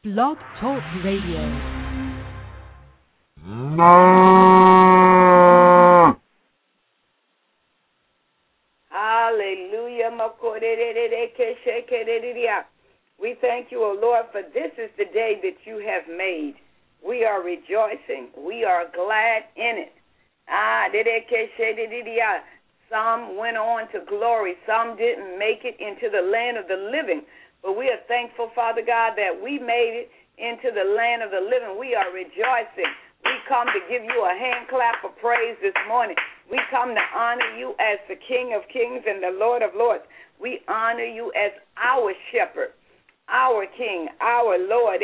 Blog Talk Radio. Hallelujah. We thank you, O Lord, for this is the day that you have made. We are rejoicing. We are glad in it. Some went on to glory. Some didn't make it into the land of the living. But we are thankful, Father God, that we made it into the land of the living. We are rejoicing. We come to give you a hand clap of praise this morning. We come to honor you as the King of Kings and the Lord of Lords. We honor you as our shepherd, our King, our Lord.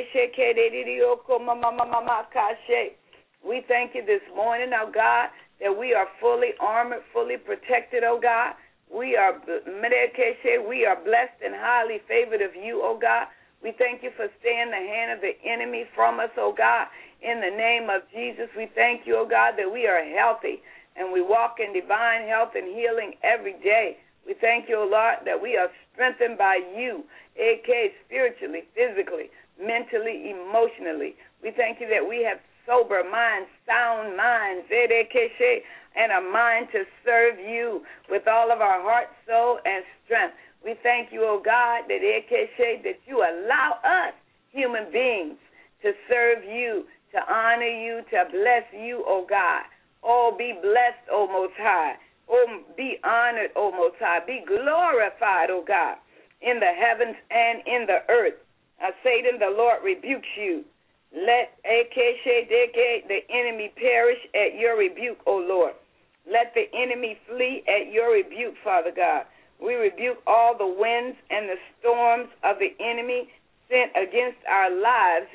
We thank you this morning, oh God, that we are fully armored, fully protected, oh God. We are blessed and highly favored of you, oh God. We thank you for staying the hand of the enemy from us, oh God. In the name of Jesus, we thank you, oh God, that we are healthy and we walk in divine health and healing every day. We thank you, oh Lord, that we are strengthened by you, spiritually, physically, mentally, emotionally. We thank you that we have sober minds, sound minds, and a mind to serve you with all of our heart, soul, and strength. We thank you, oh God, that you allow us, human beings, to serve you, to honor you, to bless you, oh God. Oh, be blessed, oh Most High. Oh, be honored, oh Most High. Be glorified, oh God, in the heavens and in the earth. Satan, the Lord rebukes you. Let the enemy perish at your rebuke, O Lord. Let the enemy flee at your rebuke, Father God. We rebuke all the winds and the storms of the enemy sent against our lives.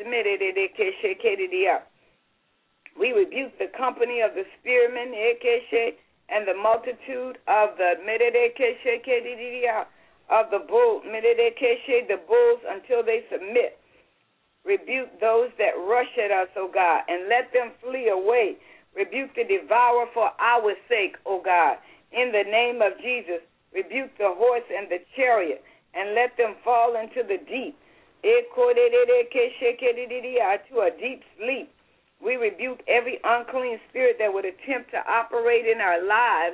We rebuke the company of the spearmen and the multitude of the bulls until they submit. Rebuke those that rush at us, O God, and let them flee away. Rebuke the devourer for our sake, O God. In the name of Jesus, rebuke the horse and the chariot, and let them fall into the deep. To a deep sleep. We rebuke every unclean spirit that would attempt to operate in our lives.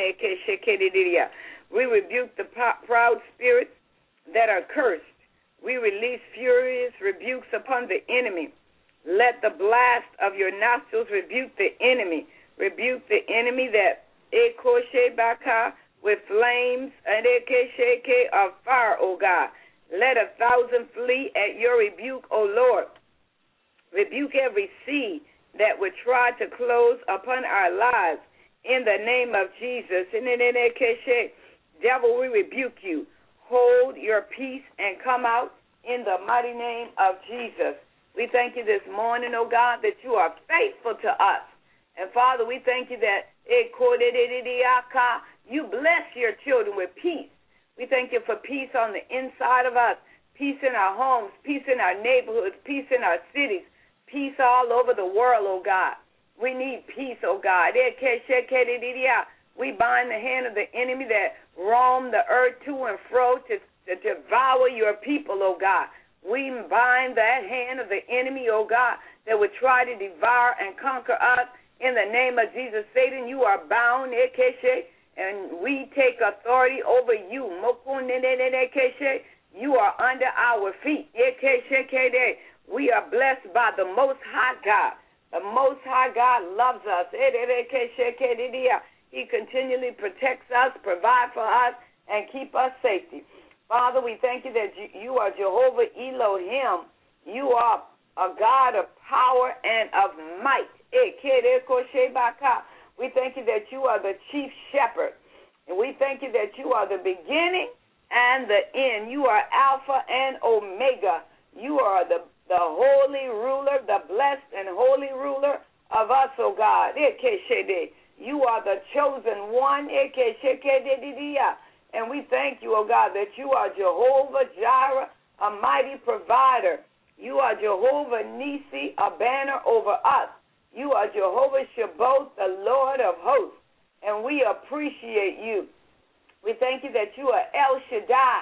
We rebuke the proud spirits that are cursed. We release furious rebukes upon the enemy. Let the blast of your nostrils rebuke the enemy. Rebuke the enemy that with flames of fire, O God. Let 1,000 flee at your rebuke, O Lord. Rebuke every seed that would try to close upon our lives in the name of Jesus. Devil, we rebuke you. Hold your peace and come out in the mighty name of Jesus. We thank you this morning, oh God, that you are faithful to us. And Father, we thank you that you bless your children with peace. We thank you for peace on the inside of us, peace in our homes, peace in our neighborhoods, peace in our cities, peace all over the world, oh God. We need peace, oh God. We bind the hand of the enemy that roam the earth to and fro to devour your people, oh God. We bind that hand of the enemy, oh God, that would try to devour and conquer us. In the name of Jesus, Satan, you are bound, and we take authority over you. You are under our feet. We are blessed by the Most High God. The Most High God loves us. He continually protects us, provides for us, and keep us safety. Father, we thank you that you are Jehovah Elohim. You are a God of power and of might. We thank you that you are the chief shepherd. And we thank you that you are the beginning and the end. You are Alpha and Omega. You are the holy ruler, the blessed and holy ruler of us, O God. You are the chosen one. And we thank you, O God, that you are Jehovah Jireh, a mighty provider. You are Jehovah Nisi, a banner over us. You are Jehovah Shabbat, the Lord of hosts. And we appreciate you. We thank you that you are El Shaddai,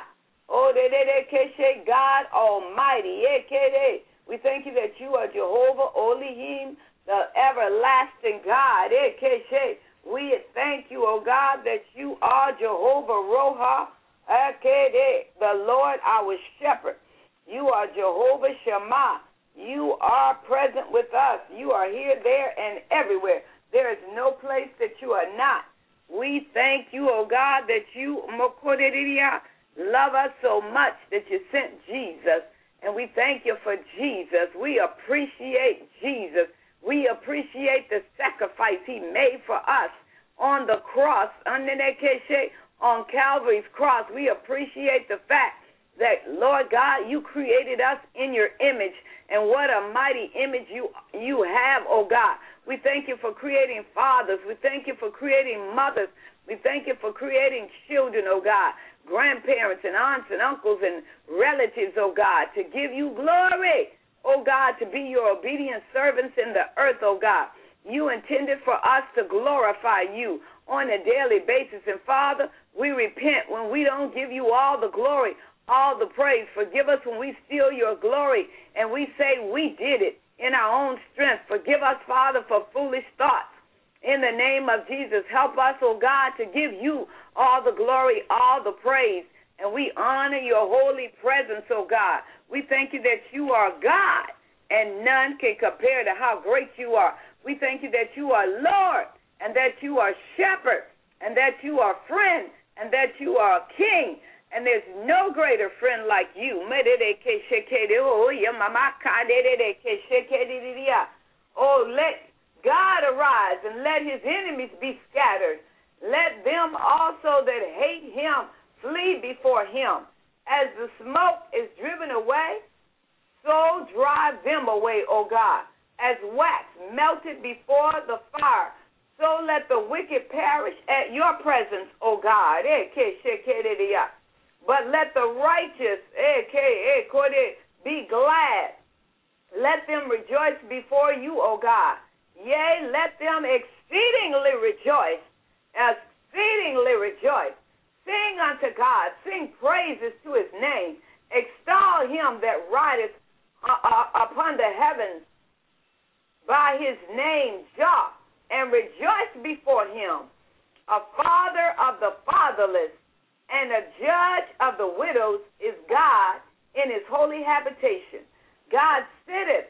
Oh, God Almighty. We thank you that you are Jehovah Elohim, the everlasting God. We thank you, oh God, that you are Jehovah Roha, the Lord our shepherd. You are Jehovah Shammah. You are present with us. You are here, there, and everywhere. There is no place that you are not. We thank you, oh God, that you love us so much that you sent Jesus. And we thank you for Jesus. We appreciate Jesus. We appreciate the sacrifice he made for us on the cross, on Calvary's cross. We appreciate the fact that, Lord God, you created us in your image. And what a mighty image you have, oh God. We thank you for creating fathers. We thank you for creating mothers. We thank you for creating children, oh God, grandparents and aunts and uncles and relatives, oh God, to give you glory, oh God, to be your obedient servants in the earth, oh God. You intended for us to glorify you on a daily basis. And, Father, we repent when we don't give you all the glory, all the praise. Forgive us when we steal your glory and we say we did it in our own strength. Forgive us, Father, for foolish thoughts. In the name of Jesus, help us, oh God, to give you all the glory, all the praise. And we honor your holy presence, oh God. We thank you that you are God and none can compare to how great you are. We thank you that you are Lord and that you are shepherd and that you are friend and that you are king. And there's no greater friend like you. Oh, let God arise and let his enemies be scattered. Let them also that hate him flee before him. As the smoke is driven away, so drive them away, O God. As wax melted before the fire, so let the wicked perish at your presence, O God. But let the righteous be glad. Let them rejoice before you, O God. Yea, let them exceedingly rejoice. Exceedingly rejoice. Sing unto God. Sing praises to his name. Extol him that rideth upon the heavens by his name, Jah, and rejoice before him. A father of the fatherless and a judge of the widows is God in his holy habitation. God setteth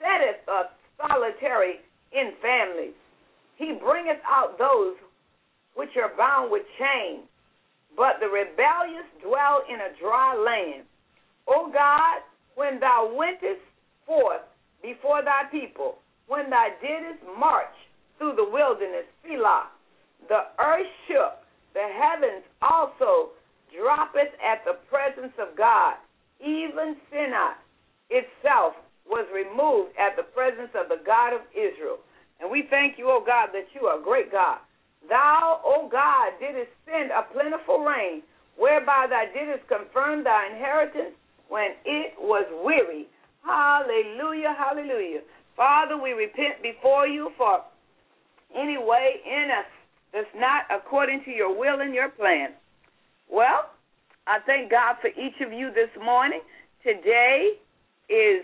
solitary in families. He bringeth out those which are bound with chains, but the rebellious dwell in a dry land. O God, when thou wentest forth before thy people, when thou didst march through the wilderness, Selah, the earth shook, the heavens also droppeth at the presence of God. Even Sinai itself was removed at the presence of the God of Israel. And we thank you, O God, that you are a great God. Thou, O God, didst send a plentiful rain, whereby thou didst confirm thy inheritance when it was weary. Hallelujah, hallelujah. Father, we repent before you for any way in us that's not according to your will and your plan. Well, I thank God for each of you this morning. Today is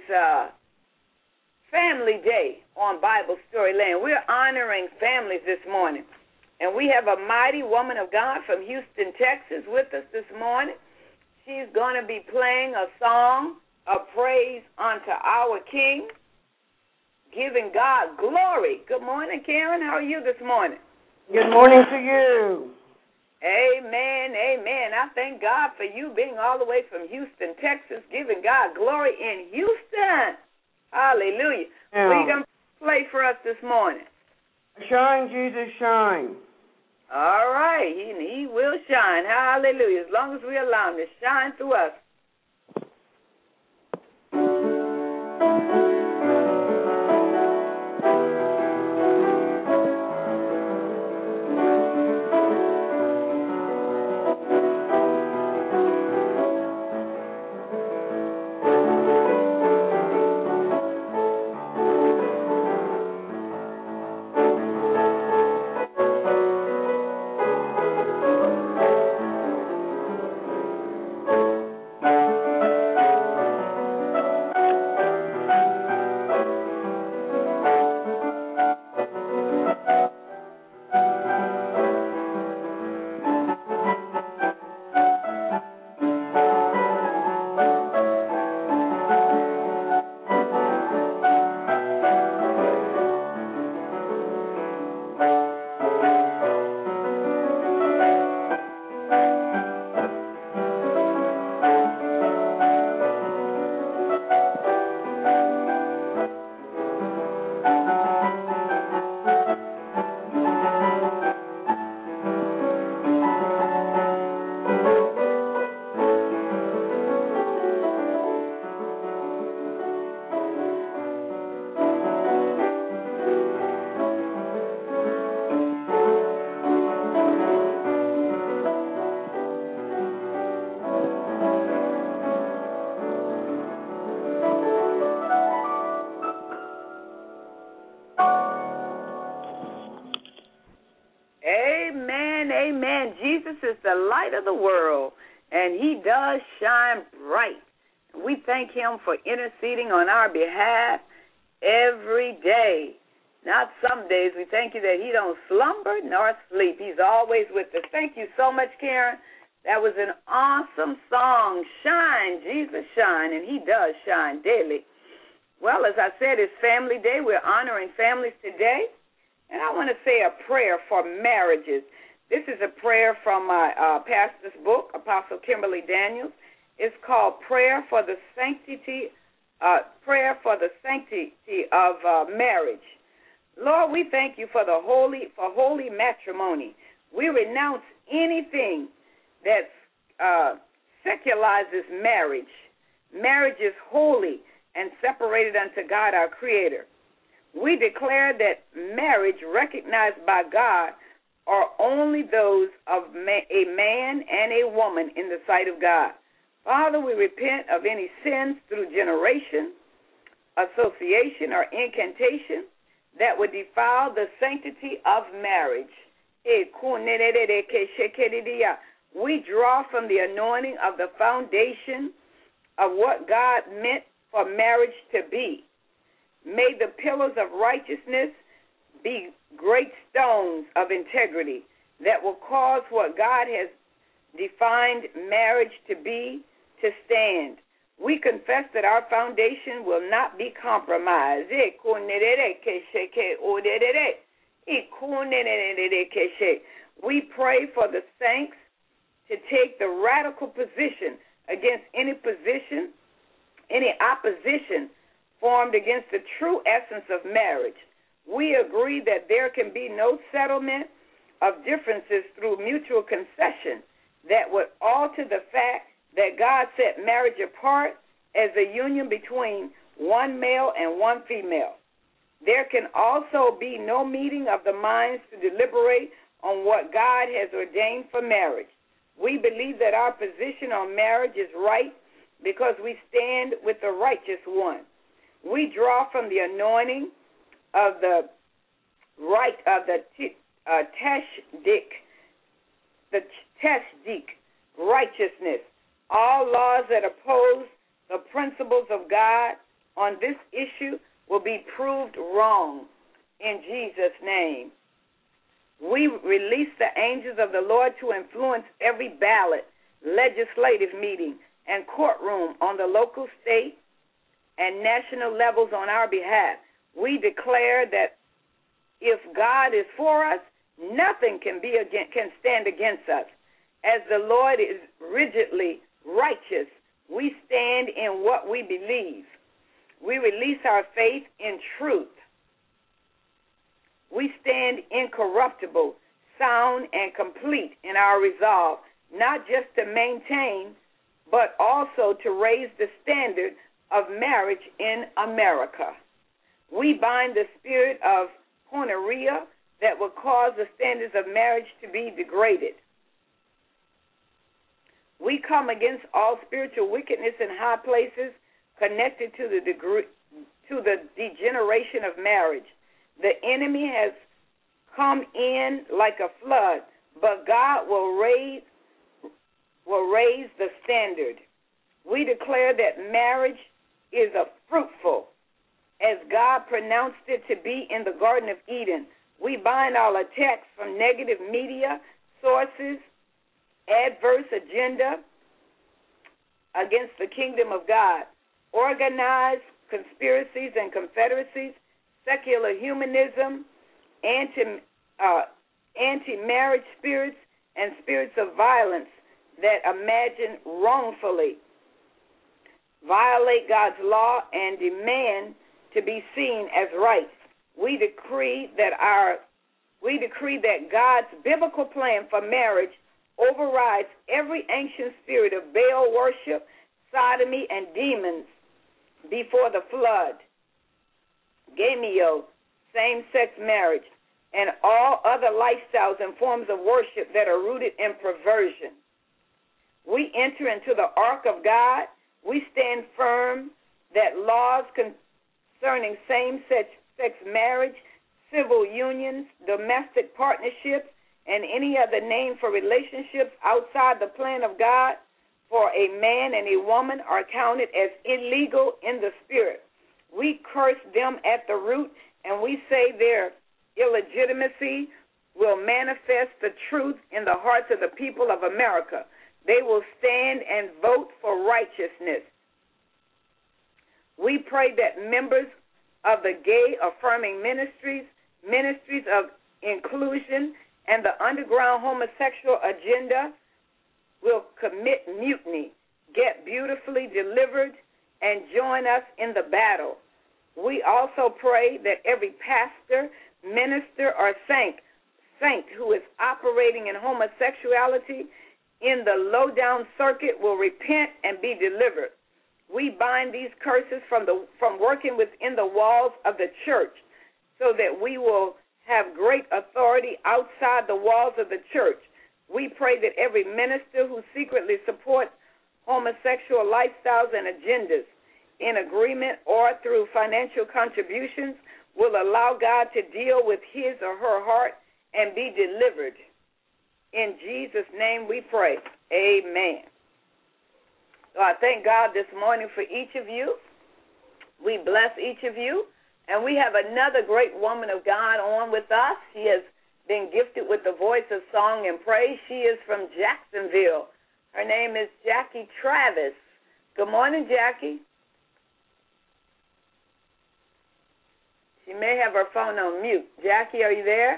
Family Day on Bible Storyland. We're honoring families this morning. And we have a mighty woman of God from Houston, Texas with us this morning. She's going to be playing a song of praise unto our King, giving God glory. Good morning, Karen. How are you this morning? Good morning to you. Amen, amen. I thank God for you being all the way from Houston, Texas, giving God glory in Houston. Hallelujah. Yeah. What are you going to play for us this morning? Shine, Jesus, shine. All right. He will shine. Hallelujah. As long as we allow him to shine through us. Jesus is the light of the world, and he does shine bright. We thank him for interceding on our behalf every day. Not some days. We thank you that he don't slumber nor sleep. He's always with us. Thank you so much, Karen. That was an awesome song. Shine, Jesus, shine, and he does shine daily. Well, as I said, it's Family Day. We're honoring families today. And I want to say a prayer for marriages. This is a prayer from my pastor's book, Apostle Kimberly Daniels. It's called Prayer for the Sanctity of Marriage. Lord, we thank you for holy matrimony. We renounce anything that secularizes marriage. Marriage is holy and separated unto God, our Creator. We declare that marriage recognized by God are only those of a man and a woman in the sight of God. Father, we repent of any sins through generation, association, or incantation that would defile the sanctity of marriage. We draw from the anointing of the foundation of what God meant for marriage to be. May the pillars of righteousness be great stones of integrity that will cause what God has defined marriage to be to stand. We confess that our foundation will not be compromised. We pray for the saints to take the radical position against any opposition formed against the true essence of marriage. We agree that there can be no settlement of differences through mutual concession that would alter the fact that God set marriage apart as a union between one male and one female. There can also be no meeting of the minds to deliberate on what God has ordained for marriage. We believe that our position on marriage is right because we stand with the righteous one. We draw from the anointing of the right of the Tashdik, righteousness. All laws that oppose the principles of God on this issue will be proved wrong in Jesus' name. We release the angels of the Lord to influence every ballot, legislative meeting, and courtroom on the local, state, and national levels on our behalf. We declare that if God is for us, nothing can stand against us. As the Lord is rigidly righteous, we stand in what we believe. We release our faith in truth. We stand incorruptible, sound, and complete in our resolve, not just to maintain, but also to raise the standard of marriage in America. We bind the spirit of porneia that will cause the standards of marriage to be degraded. We come against all spiritual wickedness in high places connected to the degeneration of marriage. The enemy has come in like a flood, but God will raise the standard. We declare that marriage is fruitful, as God pronounced it to be in the Garden of Eden. We bind all attacks from negative media sources, adverse agenda against the kingdom of God, organized conspiracies and confederacies, secular humanism, anti-marriage spirits, and spirits of violence that imagine wrongfully, violate God's law, and demand to be seen as right. We decree that God's biblical plan for marriage overrides every ancient spirit of Baal worship, sodomy, and demons before the flood, gamio, same-sex marriage, and all other lifestyles and forms of worship that are rooted in perversion. We enter into the ark of God. We stand firm that laws concerning same-sex marriage, civil unions, domestic partnerships, and any other name for relationships outside the plan of God for a man and a woman are counted as illegal in the spirit. We curse them at the root, and we say their illegitimacy will manifest the truth in the hearts of the people of America. They will stand and vote for righteousness. We pray that members of the gay affirming ministries of inclusion, and the underground homosexual agenda will commit mutiny, get beautifully delivered, and join us in the battle. We also pray that every pastor, minister, or saint who is operating in homosexuality in the low-down circuit will repent and be delivered. We bind these curses from working within the walls of the church so that we will have great authority outside the walls of the church. We pray that every minister who secretly supports homosexual lifestyles and agendas in agreement or through financial contributions will allow God to deal with his or her heart and be delivered. In Jesus' name we pray. Amen. So I thank God this morning for each of you. We bless each of you. And we have another great woman of God on with us. She has been gifted with the voice of song and praise. She is from Jacksonville. Her name is Jackie Travis. Good morning, Jackie. She may have her phone on mute. Jackie, are you there?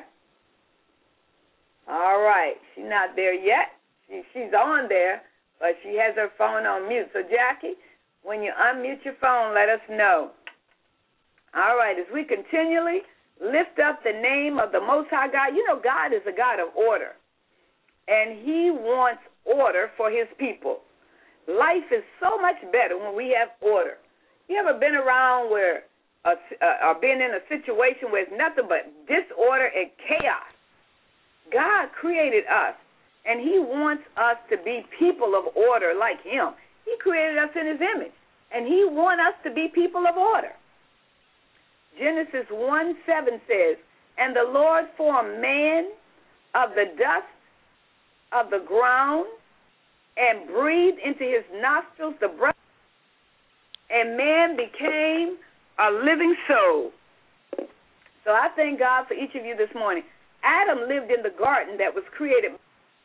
All right. She's not there yet. She's on there, but she has her phone on mute. So, Jackie, when you unmute your phone, let us know. All right, as we continually lift up the name of the Most High God, you know God is a God of order, and he wants order for his people. Life is so much better when we have order. You ever been around or been in a situation where it's nothing but disorder and chaos? God created us, and he wants us to be people of order like him. He created us in his image, and he wants us to be people of order. Genesis 1:7 says, "And the Lord formed man of the dust of the ground and breathed into his nostrils the breath, and man became a living soul." So I thank God for each of you this morning. Adam lived in the garden that was created.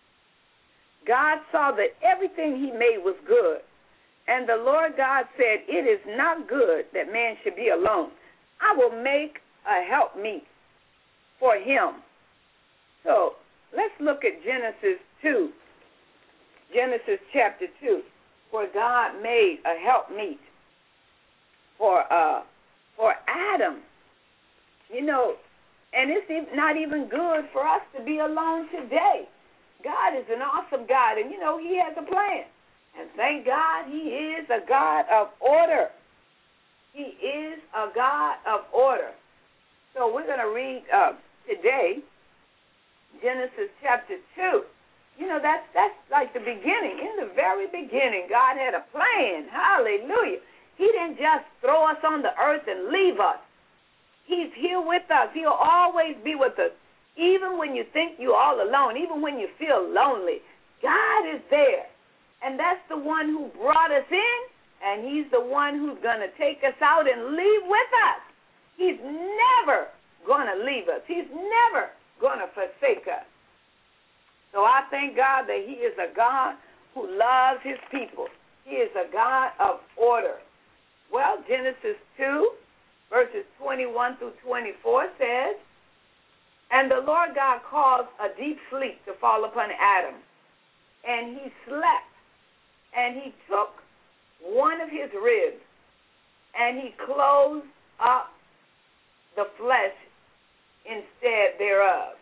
God saw that everything he made was good. And the Lord God said, "It is not good that man should be alone. I will make a helpmeet for him." So let's look at Genesis 2, Genesis chapter 2, where God made a helpmeet for Adam. You know, and it's not even good for us to be alone today. God is an awesome God, and, you know, he has a plan. And thank God he is a God of order. He is a God of order. So we're going to read today Genesis chapter 2. You know, that's like the beginning. In the very beginning, God had a plan. Hallelujah. He didn't just throw us on the earth and leave us. He's here with us. He'll always be with us. Even when you think you're all alone, even when you feel lonely, God is there. And that's the one who brought us in. And he's the one who's going to take us out and leave with us. He's never going to leave us. He's never going to forsake us. So I thank God that he is a God who loves his people. He is a God of order. Well, Genesis 2, verses 21 through 24 says, "And the Lord God caused a deep sleep to fall upon Adam, and he slept, and he took one of his ribs, and he closed up the flesh instead thereof.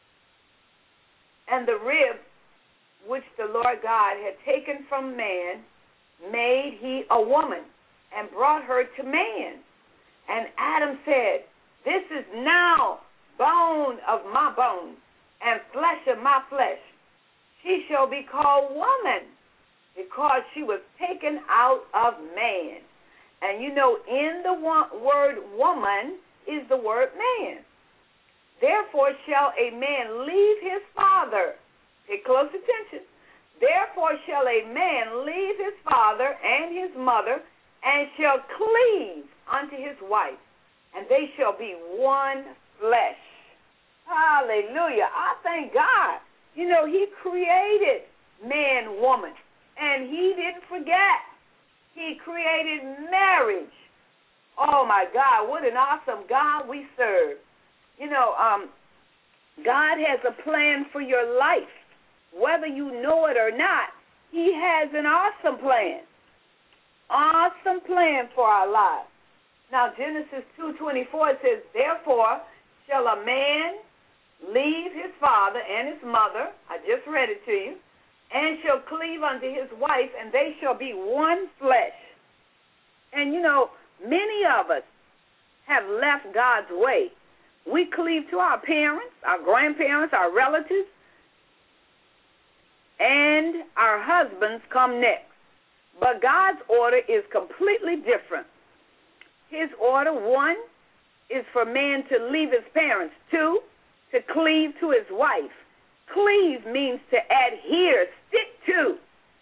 And the rib which the Lord God had taken from man made he a woman, and brought her to man. And Adam said, This is now bone of my bones, and flesh of my flesh. She shall be called woman, because she was taken out of man. And you know, in the word woman is the word man. Therefore shall a man leave his father. Pay close attention. Therefore shall a man leave his father and his mother, and shall cleave unto his wife, and they shall be one flesh. Hallelujah. I thank God. You know, he created man, woman, and he didn't forget. He created marriage. Oh, my God, what an awesome God we serve. You know, God has a plan for your life. Whether you know it or not, he has an awesome plan. Awesome plan for our lives. Now, Genesis 2:24 says, therefore shall a man leave his father and his mother, I just read it to you, and shall cleave unto his wife, and they shall be one flesh. And, you know, many of us have left God's way. We cleave to our parents, our grandparents, our relatives, and our husbands come next. But God's order is completely different. His order, 1, is for man to leave his parents. 2, to cleave to his wife. Cleave means to adhere, stick to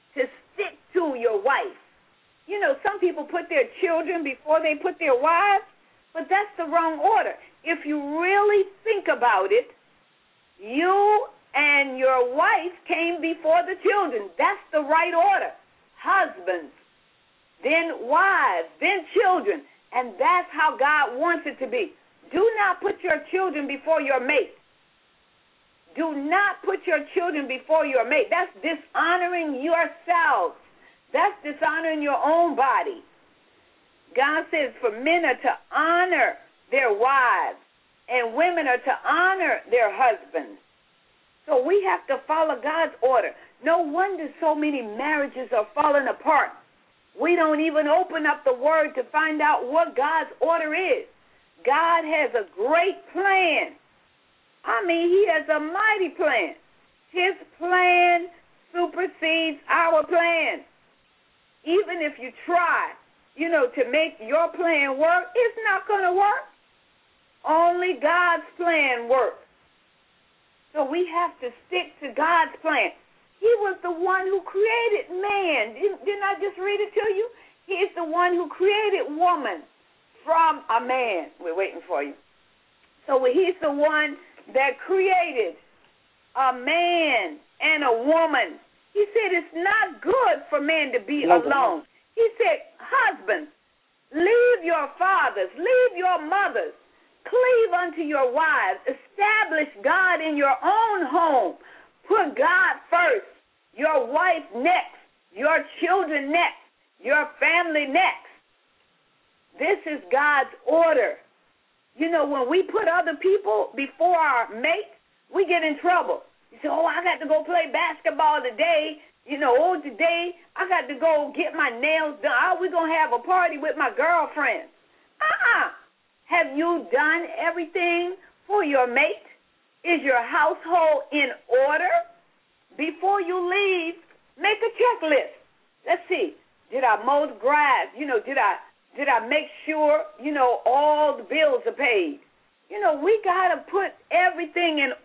your wife. You know, some people put their children before they put their wives, but that's the wrong order. If you really think about it, you and your wife came before the children. That's the right order. Husbands, then wives, then children. And that's how God wants it to be. Do not put your children before your mate. Do not put your children before your mate. That's dishonoring yourselves. That's dishonoring your own body. God says for men are to honor their wives, and women are to honor their husbands. So we have to follow God's order. No wonder so many marriages are falling apart. We don't even open up the Word to find out what God's order is. God has a great plan. I mean, he has a mighty plan. His plan supersedes our plan. Even if you try, to make your plan work, it's not going to work. Only God's plan works. So we have to stick to God's plan. He was the one who created man. Didn't I just read it to you? He is the one who created woman from a man. We're waiting for you. So he's the one that created a man and a woman. He said it's not good for man to be alone. He said, husbands, leave your fathers, leave your mothers, cleave unto your wives, establish God in your own home. Put God first, your wife next, your children next, your family next. This is God's order. When we put other people before our mate, we get in trouble. You say, I got to go play basketball today. Today I got to go get my nails done. We're going to have a party with my girlfriend. Have you done everything for your mate? Is your household in order? Before you leave, make a checklist. Let's see. Did I mow the grass? Did I make sure, all the bills are paid? We got to put everything in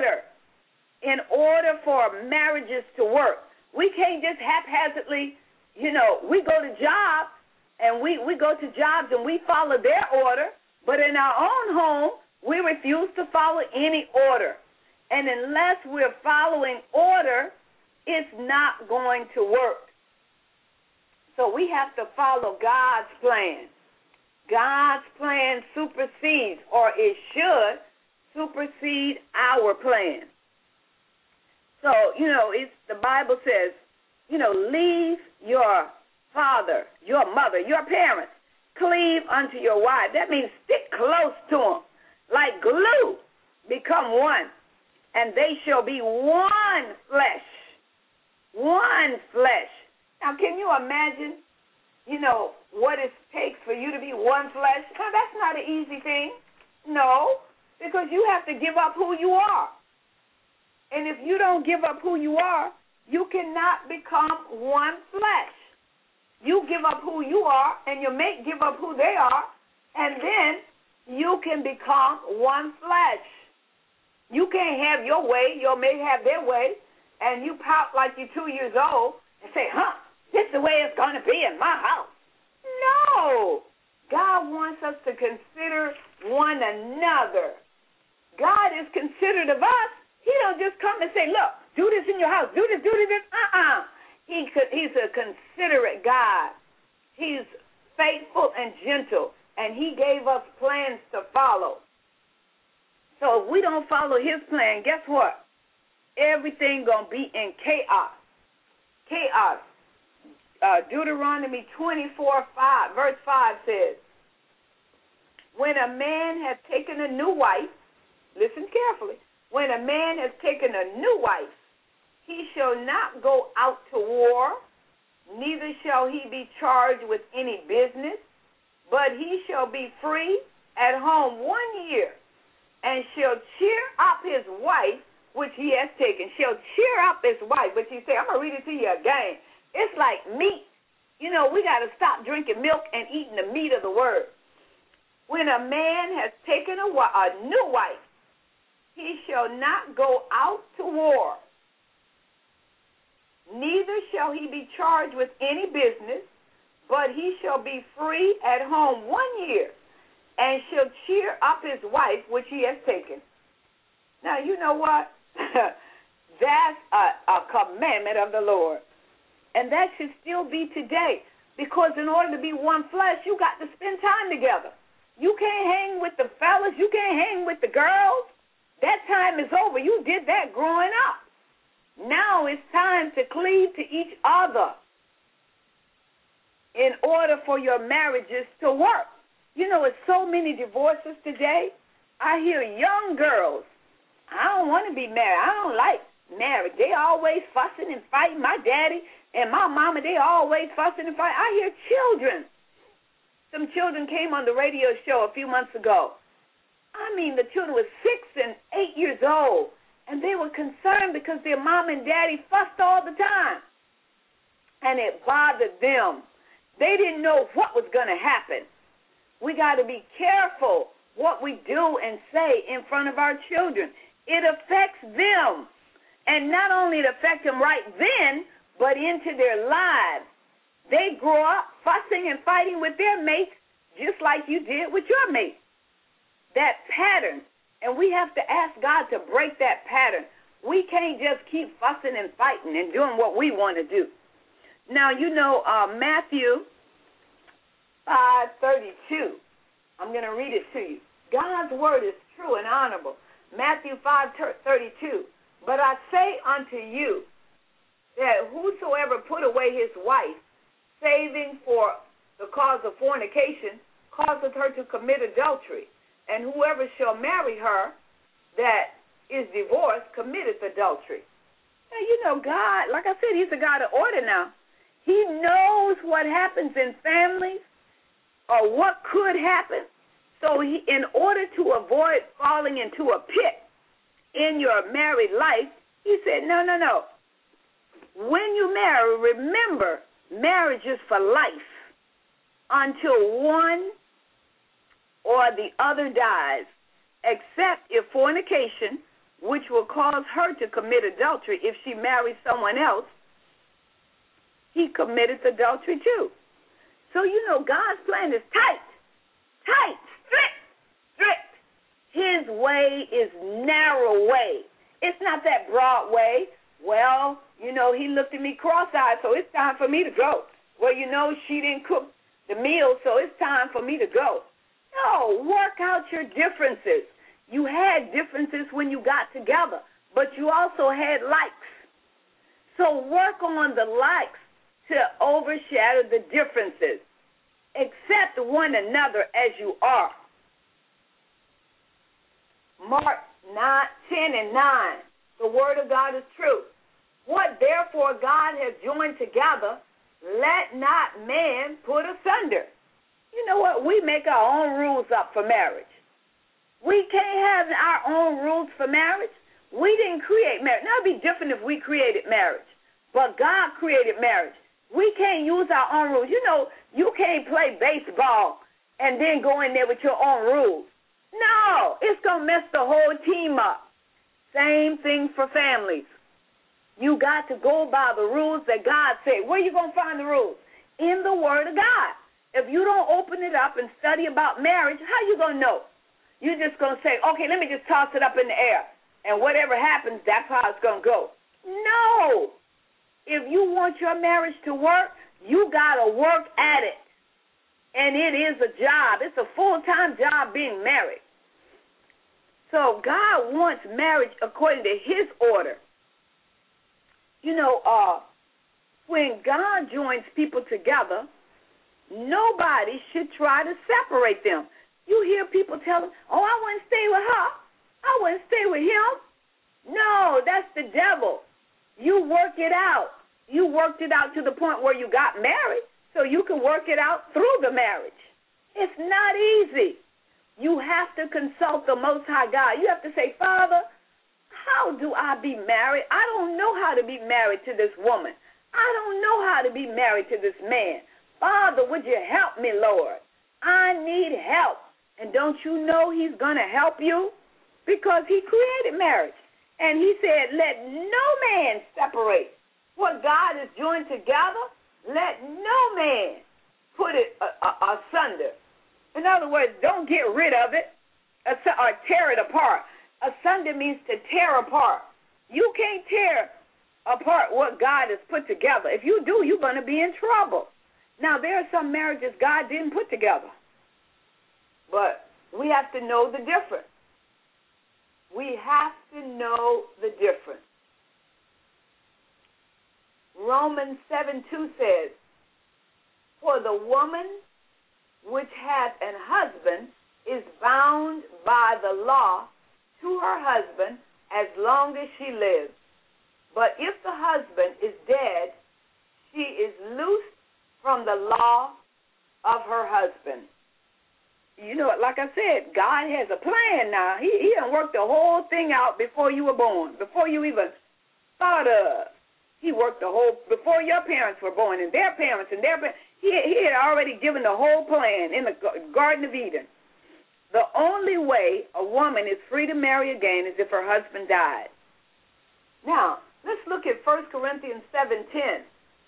order for marriages to work. We can't just haphazardly, we go to jobs and we go to jobs and we follow their order, but in our own home, we refuse to follow any order. And unless we're following order, it's not going to work. So we have to follow God's plan. God's plan supersedes, or it should supersede, our plan. So, the Bible says, leave your father, your mother, your parents, cleave unto your wife. That means stick close to them, like glue, become one, and they shall be one flesh. One flesh. Now, can you imagine, what it takes for you to be one flesh? Now, that's not an easy thing. No, because you have to give up who you are. And if you don't give up who you are, you cannot become one flesh. You give up who you are, and your mate give up who they are, and then you can become one flesh. You can't have your way. You may have their way, and you pout like you're 2 years old and say, this is the way it's going to be in my house. No. God wants us to consider one another. God is considerate of us. He don't just come and say, look, do this in your house. Do this, do this. He's a considerate God. He's faithful and gentle, and he gave us plans to follow. So if we don't follow his plan, guess what? Everything going to be in chaos. Chaos. Deuteronomy 24:5, verse 5 says, when a man has taken a new wife, listen carefully, when a man has taken a new wife, he shall not go out to war, neither shall he be charged with any business, but he shall be free at home 1 year, and shall cheer up his wife, which he has taken. Shall cheer up his wife, which he said, I'm going to read it to you again. It's like meat. You know, we got to stop drinking milk and eating the meat of the word. When a man has taken a new wife, he shall not go out to war, neither shall he be charged with any business, but he shall be free at home 1 year, and shall cheer up his wife, which he has taken. Now, you know what? That's a commandment of the Lord. And that should still be today, because in order to be one flesh, you got to spend time together. You can't hang with the fellas. You can't hang with the girls. That time is over. You did that growing up. Now it's time to cleave to each other in order for your marriages to work. You know, it's so many divorces today. I hear young girls, I don't want to be married. I don't like marriage. They always fussing and fighting. My daddy and my mama, they always fussing and fighting. I hear children. Some children came on the radio show a few months ago. I mean, the children were 6 and 8 years old, and they were concerned because their mom and daddy fussed all the time, and it bothered them. They didn't know what was going to happen. We got to be careful what we do and say in front of our children. It affects them, and not only it affects them right then, but into their lives. They grow up fussing and fighting with their mates just like you did with your mate. That pattern, and we have to ask God to break that pattern. We can't just keep fussing and fighting and doing what we want to do. Now, you know, Matthew 5:32. I'm going to read it to you. God's word is true and honorable. Matthew 5:32. But I say unto you that whosoever put away his wife, saving for the cause of fornication, causeth her to commit adultery. And whoever shall marry her that is divorced committeth adultery. Now, you know, God, like I said, he's a God of order now. He knows what happens in families or what could happen. So in order to avoid falling into a pit in your married life, he said, no. When you marry, remember, marriage is for life until one or the other dies, except if fornication, which will cause her to commit adultery if she marries someone else, he committed adultery too. So, you know, God's plan is tight, strict. His way is narrow way. It's not that broad way. Well, you know, he looked at me cross-eyed, so it's time for me to go. Well, you know, she didn't cook the meal, so it's time for me to go. No, work out your differences. You had differences when you got together, but you also had likes. So work on the likes to overshadow the differences. Accept one another as you are. Mark 10:9. The word of God is true. What therefore God has joined together, let not man put asunder. You know what? We make our own rules up for marriage. We can't have our own rules for marriage. We didn't create marriage. Now, it would be different if we created marriage, but God created marriage. We can't use our own rules. You know, you can't play baseball and then go in there with your own rules. No, it's going to mess the whole team up. same thing for families. You got to go by the rules that God said. Where you going to find the rules? In the Word of God. If you don't open it up and study about marriage, how you going to know? You're just going to say, okay, let me just toss it up in the air. And whatever happens, that's how it's going to go. No. If you want your marriage to work, you got to work at it. And it is a job. It's a full-time job being married. So God wants marriage according to His order. You know, when God joins people together, nobody should try to separate them. You hear people tell them, oh, I wouldn't stay with her. I wouldn't stay with him. No, that's the devil. You work it out. You worked it out to the point where you got married, so you can work it out through the marriage. It's not easy. You have to consult the Most High God. You have to say, Father, how do I be married? I don't know how to be married to this woman. I don't know how to be married to this man. Father, would you help me, Lord? I need help. And don't you know He's going to help you? Because He created marriage. And He said, let no man separate. What God has joined together, let no man put it asunder. In other words, don't get rid of it or tear it apart. Asunder means to tear apart. You can't tear apart what God has put together. If you do, you're going to be in trouble. Now, there are some marriages God didn't put together. But we have to know the difference. We have to know the difference. Romans 7:2 says, for the woman which hath an husband is bound by the law to her husband as long as she lives. But if the husband is dead, she is loosed from the law of her husband. You know, like I said, God has a plan now. He done worked the whole thing out before you were born, before you even thought of. He worked the whole, before your parents were born and their parents and their parents. He had already given the whole plan in the Garden of Eden. The only way a woman is free to marry again is if her husband died. Now, let's look at 1 Corinthians 7:10.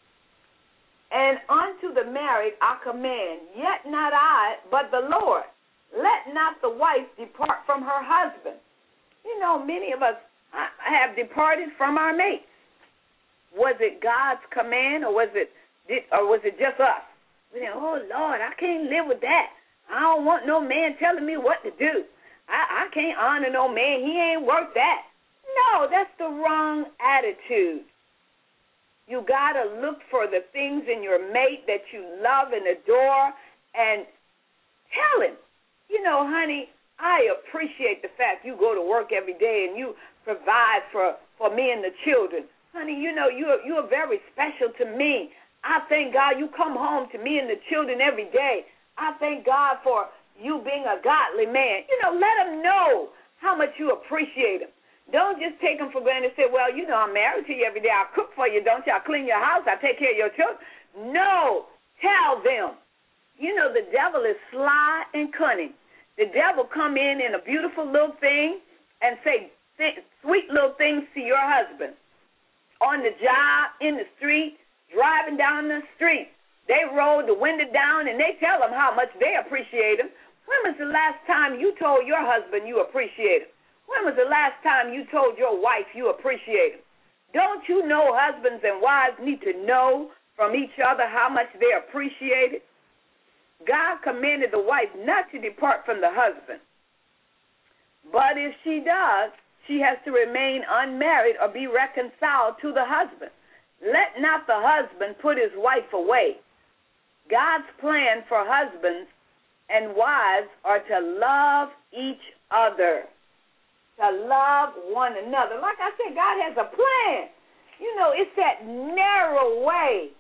And unto the married I command, yet not I, but the Lord. Let not the wife depart from her husband. You know, many of us have departed from our mates. Was it God's command, or was it just us? We think, oh, Lord, I can't live with that. I don't want no man telling me what to do. I can't honor no man. He ain't worth that. No, that's the wrong attitude. You got to look for the things in your mate that you love and adore and tell him, you know, honey, I appreciate the fact you go to work every day and you provide for me and the children. Honey, you know, you are very special to me. I thank God you come home to me and the children every day. I thank God for you being a godly man. You know, let him know how much you appreciate him. Don't just take them for granted and say, well, you know, I'm married to you every day. I cook for you, don't you? I clean your house. I take care of your children. No, tell them. You know, the devil is sly and cunning. The devil come in a beautiful little thing and say sweet little things to your husband. On the job, in the street, driving down the street. They roll the window down and they tell him how much they appreciate him. When was the last time you told your husband you appreciate him? When was the last time you told your wife you appreciate him? Don't you know husbands and wives need to know from each other how much they appreciate it? God commanded the wife not to depart from the husband. But if she does, she has to remain unmarried or be reconciled to the husband. Let not the husband put his wife away. God's plan for husbands and wives are to love each other. To love one another. Like I said, God has a plan. You know, it's that narrow way.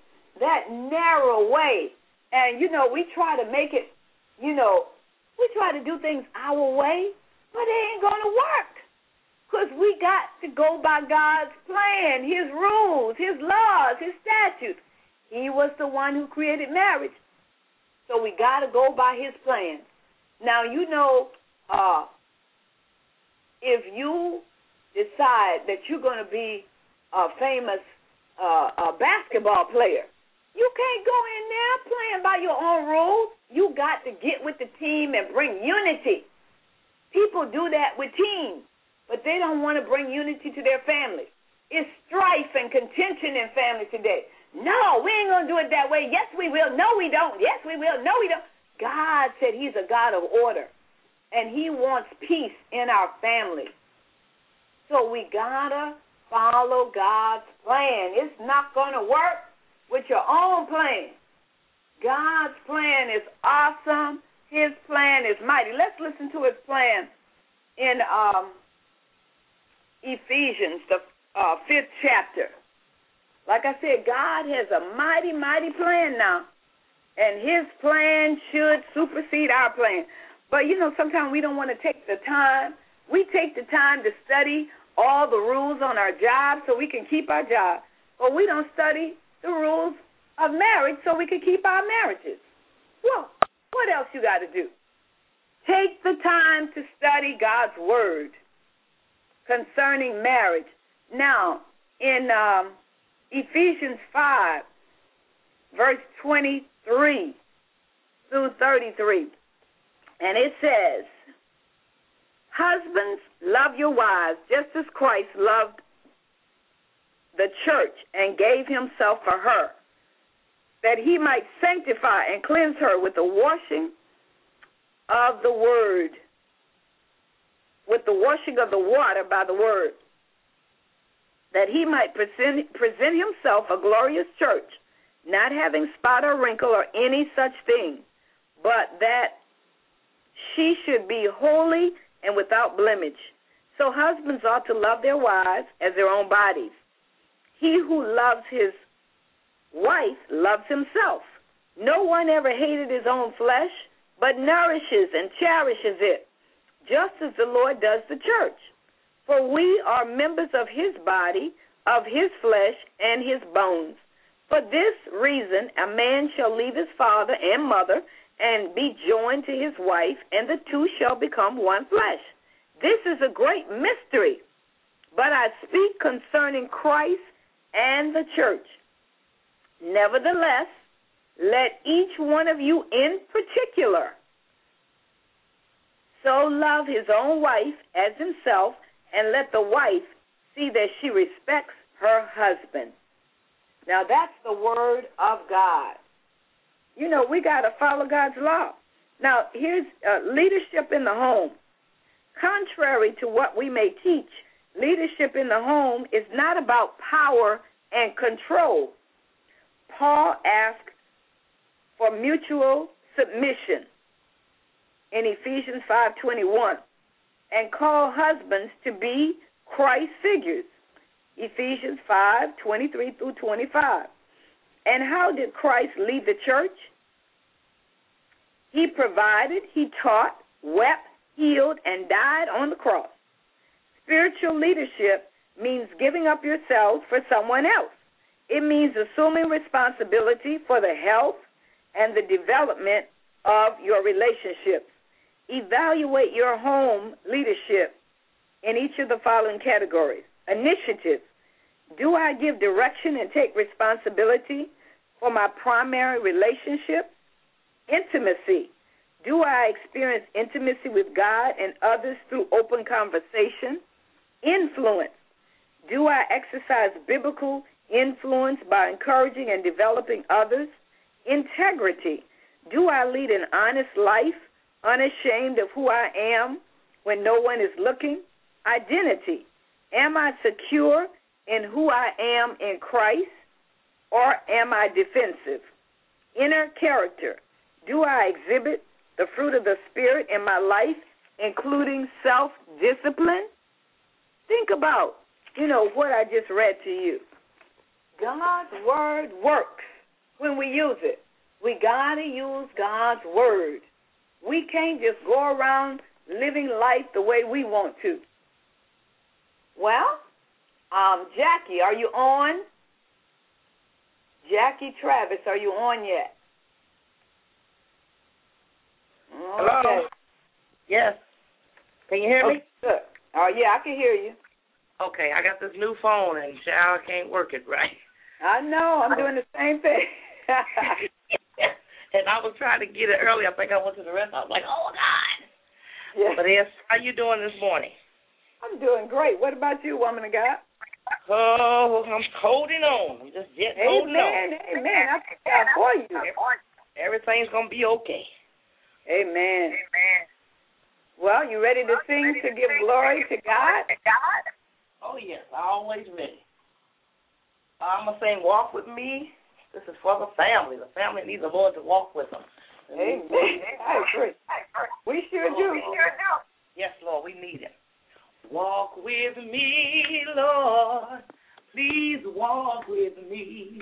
And, you know, we try to make it, you know, we try to do things our way, but it ain't going to work. Because we got to go by God's plan, His rules, His laws, His statutes. He was the one who created marriage. So we got to go by His plan. Now, you know, if you decide that you're going to be a famous basketball player. You can't go in there playing by your own rules. You got to get with the team and bring unity. People do that with teams, but they don't want to bring unity to their families. It's strife and contention in families today. No, we ain't going to do it that way. Yes, we will. No, we don't. Yes, we will. No, we don't. God said he's a God of order, and he wants peace in our families. So we got to follow God's plan. It's not going to work with your own plan. God's plan is awesome. His plan is mighty. Let's listen to his plan in Ephesians, the 5th chapter. Like I said, God has a mighty, mighty plan now, and his plan should supersede our plan. But, sometimes we don't want to take the time. We take the time to study all the rules on our job so we can keep our job, but we don't study the rules of marriage so we can keep our marriages. Well, what else you got to do? Take the time to study God's word concerning marriage. Now, in Ephesians 5, verse 23 through 33, and it says, "Husbands, love your wives, just as Christ loved the church and gave himself for her, that he might sanctify and cleanse her with the washing of the word, with the washing of the water by the word, that he might present himself a glorious church, not having spot or wrinkle or any such thing, but that she should be holy and without blemish. So husbands ought to love their wives as their own bodies. He who loves his wife loves himself. No one ever hated his own flesh, but nourishes and cherishes it, just as the Lord does the church. For we are members of his body, of his flesh, and his bones. For this reason a man shall leave his father and mother and be joined to his wife, and the two shall become one flesh. This is a great mystery, but I speak concerning Christ and the church. Nevertheless, let each one of you in particular so love his own wife as himself, and let the wife see that she respects her husband." Now, that's the word of God. We got to follow God's law. Now, here's leadership in the home. Contrary to what we may teach, leadership in the home is not about power and control. Paul asked for mutual submission in Ephesians 5:21 and called husbands to be Christ figures, Ephesians 5:23 through 25. And how did Christ lead the church? He provided, he taught, wept, healed, and died on the cross. Spiritual leadership means giving up yourselves for someone else. It means assuming responsibility for the health and the development of your relationships. Evaluate your home leadership in each of the following categories. Initiatives. Do I give direction and take responsibility for my primary relationship? Intimacy. Do I experience intimacy with God and others through open conversation? Influence. Do I exercise biblical influence by encouraging and developing others? Integrity. Do I lead an honest life, unashamed of who I am when no one is looking? Identity. Am I secure in who I am in Christ, or am I defensive? Inner character. Do I exhibit the fruit of the Spirit in my life, including self-discipline? Think about, what I just read to you. God's word works when we use it. We got to use God's word. We can't just go around living life the way we want to. Well, Jackie, are you on? Jackie Travis, are you on yet? Okay. Hello? Yes. Can you hear me? Good. Yeah, I can hear you. Okay, I got this new phone, and child can't work it right. I know. I'm doing the same thing. And I was trying to get it early. I think I went to the restaurant. I was like, oh, God. Yes. But yes, how you doing this morning? I'm doing great. What about you, woman of God? Oh, I'm holding on. I'm just holding on. Amen. I thank God for you. Everything's going to be okay. Amen. Well, you ready to sing to give glory to God? Oh, yes, always ready. I'm going to sing Walk With Me. This is for the family. The family needs the Lord to walk with them. Amen. I agree. We sure do. Yes, Lord, we need Him. Walk with me, Lord. Please walk with me.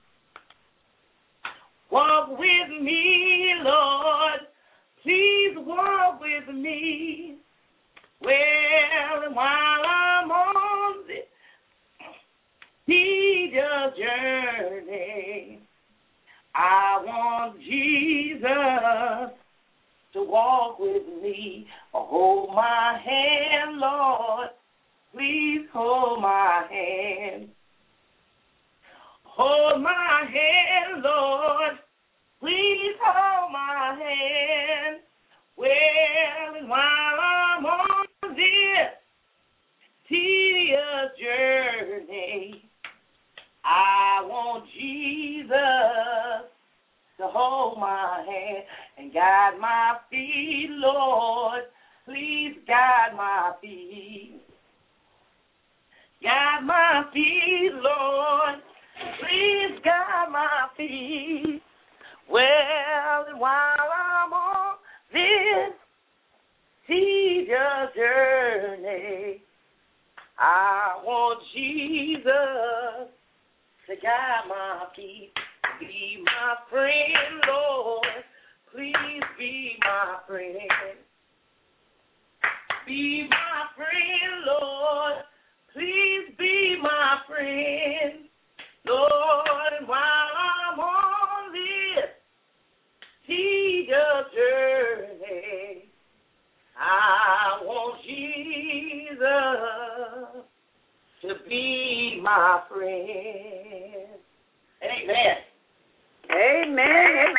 Walk with me, Lord. Please walk with me. Well, while I'm on this tedious journey, I want Jesus to walk with me. Hold my hand, Lord. Please hold my hand. Hold my hand, Lord. Please hold my hand. Well, and while I'm on this tedious journey, I want Jesus to hold my hand and guide my feet, Lord. Please guide my feet. Guide my feet, Lord. Please guide my feet. Well, and while I'm on this tedious journey, I want Jesus to guide my feet. Be my friend, Lord. Please be my friend. Be my friend, Lord. Please be my friend. Lord, and while I'm on this tedious journey, I want Jesus to be my friend. Amen. Amen.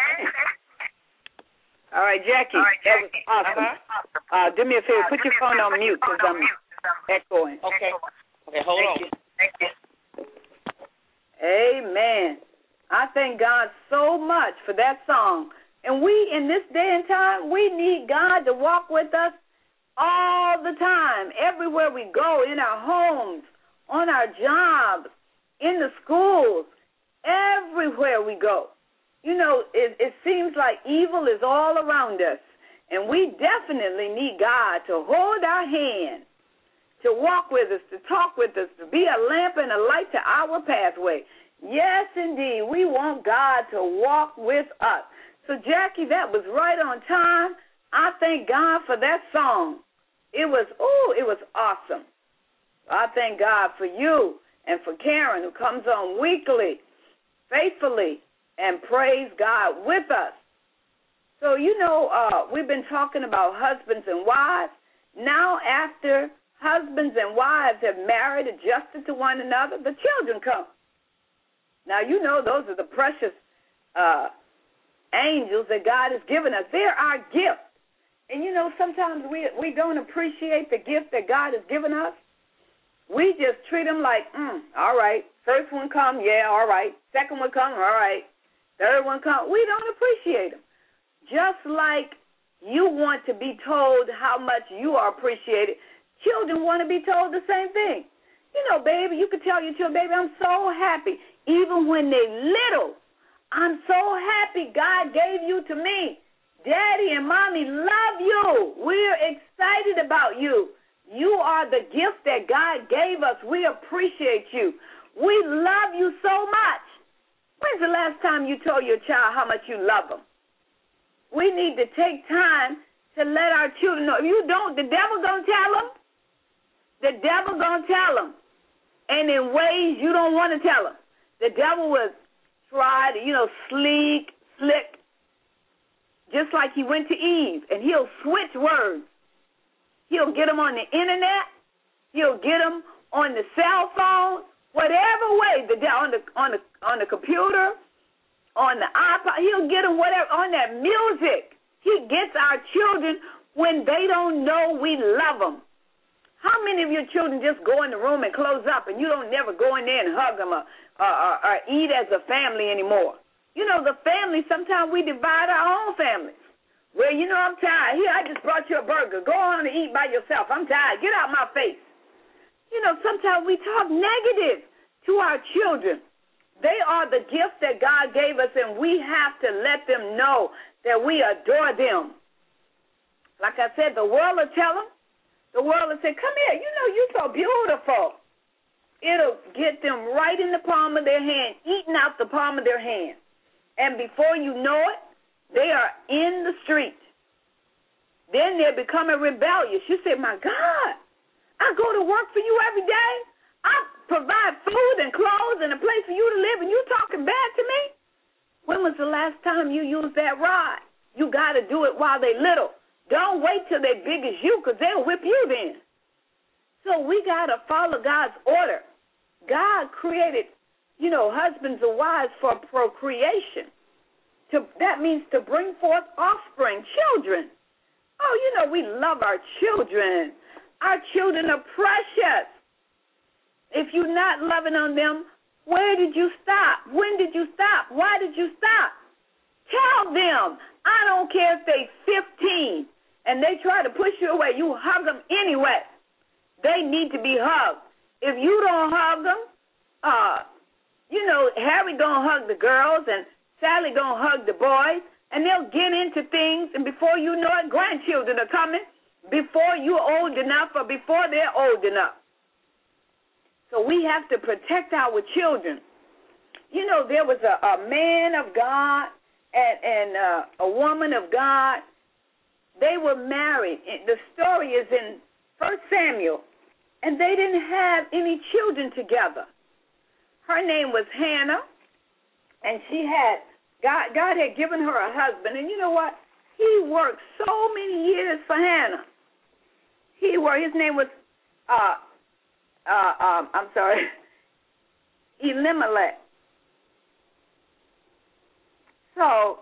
All right, Jackie, that was awesome. Do me a favor, put your phone on mute because I'm echoing. Okay, hold on. Thank you. Amen. I thank God so much for that song. And we, in this day and time, we need God to walk with us all the time, everywhere we go, in our homes, on our jobs, in the schools, everywhere we go. You know, it seems like evil is all around us, and we definitely need God to hold our hand, to walk with us, to talk with us, to be a lamp and a light to our pathway. Yes, indeed, we want God to walk with us. So, Jackie, that was right on time. I thank God for that song. It was awesome. I thank God for you and for Karen, who comes on weekly, faithfully, and praise God with us. So, you know, we've been talking about husbands and wives. Now, after husbands and wives have married, adjusted to one another, the children come. Now, you know, those are the precious angels that God has given us. They're our gift. And, you know, sometimes we don't appreciate the gift that God has given us. We just treat them like, all right. First one come, yeah, all right. Second one come, all right. Third one come. We don't appreciate them. Just like you want to be told how much you are appreciated, children want to be told the same thing. You know, baby, you could tell your children, baby, I'm so happy. Even when they're little, I'm so happy God gave you to me. Daddy and Mommy love you. We're excited about you. You are the gift that God gave us. We appreciate you. We love you so much. When's the last time you told your child how much you love them? We need to take time to let our children know. If you don't, the devil going to tell them. The devil going to tell them. And in ways you don't want to tell them. The devil will try to, slick, just like he went to Eve, and he'll switch words. He'll get them on the internet. He'll get them on the cell phone, whatever way, on the computer, on the iPod, he'll get them whatever, on that music. He gets our children when they don't know we love them. How many of your children just go in the room and close up and you don't never go in there and hug them or eat as a family anymore? You know, the family, sometimes we divide our own families. Well, you know, I'm tired. Here, I just brought you a burger. Go on and eat by yourself. I'm tired. Get out my face. You know, sometimes we talk negative to our children. They are the gifts that God gave us, and we have to let them know that we adore them. Like I said, the world will tell them. The world will say, come here, you know, you're so beautiful. It'll get them right in the palm of their hand, eating out the palm of their hand. And before you know it, they are in the street. Then they're becoming rebellious. You say, my God, I go to work for you every day. I provide food and clothes and a place for you to live, and you talking bad to me? When was the last time you used that rod? You got to do it while they're little. Don't wait till they're big as you, because they'll whip you then. So we got to follow God's order. God created, you know, husbands and wives for procreation. That means to bring forth offspring, children. Oh, you know, we love our children. Our children are precious. If you're not loving on them, where did you stop? When did you stop? Why did you stop? Tell them. I don't care if they're 15 and they try to push you away. You hug them anyway. They need to be hugged. If you don't hug them, you know, Harry going to hug the girls and Sally going to hug the boys, and they'll get into things, and before you know it, grandchildren are coming before you're old enough or before they're old enough. So we have to protect our children. You know, there was a man of God and a woman of God. They were married. The story is in 1 Samuel, and they didn't have any children together. Her name was Hannah, and she had, God had given her a husband, and you know what? He worked so many years for Hannah. His name was, Elimelech. So,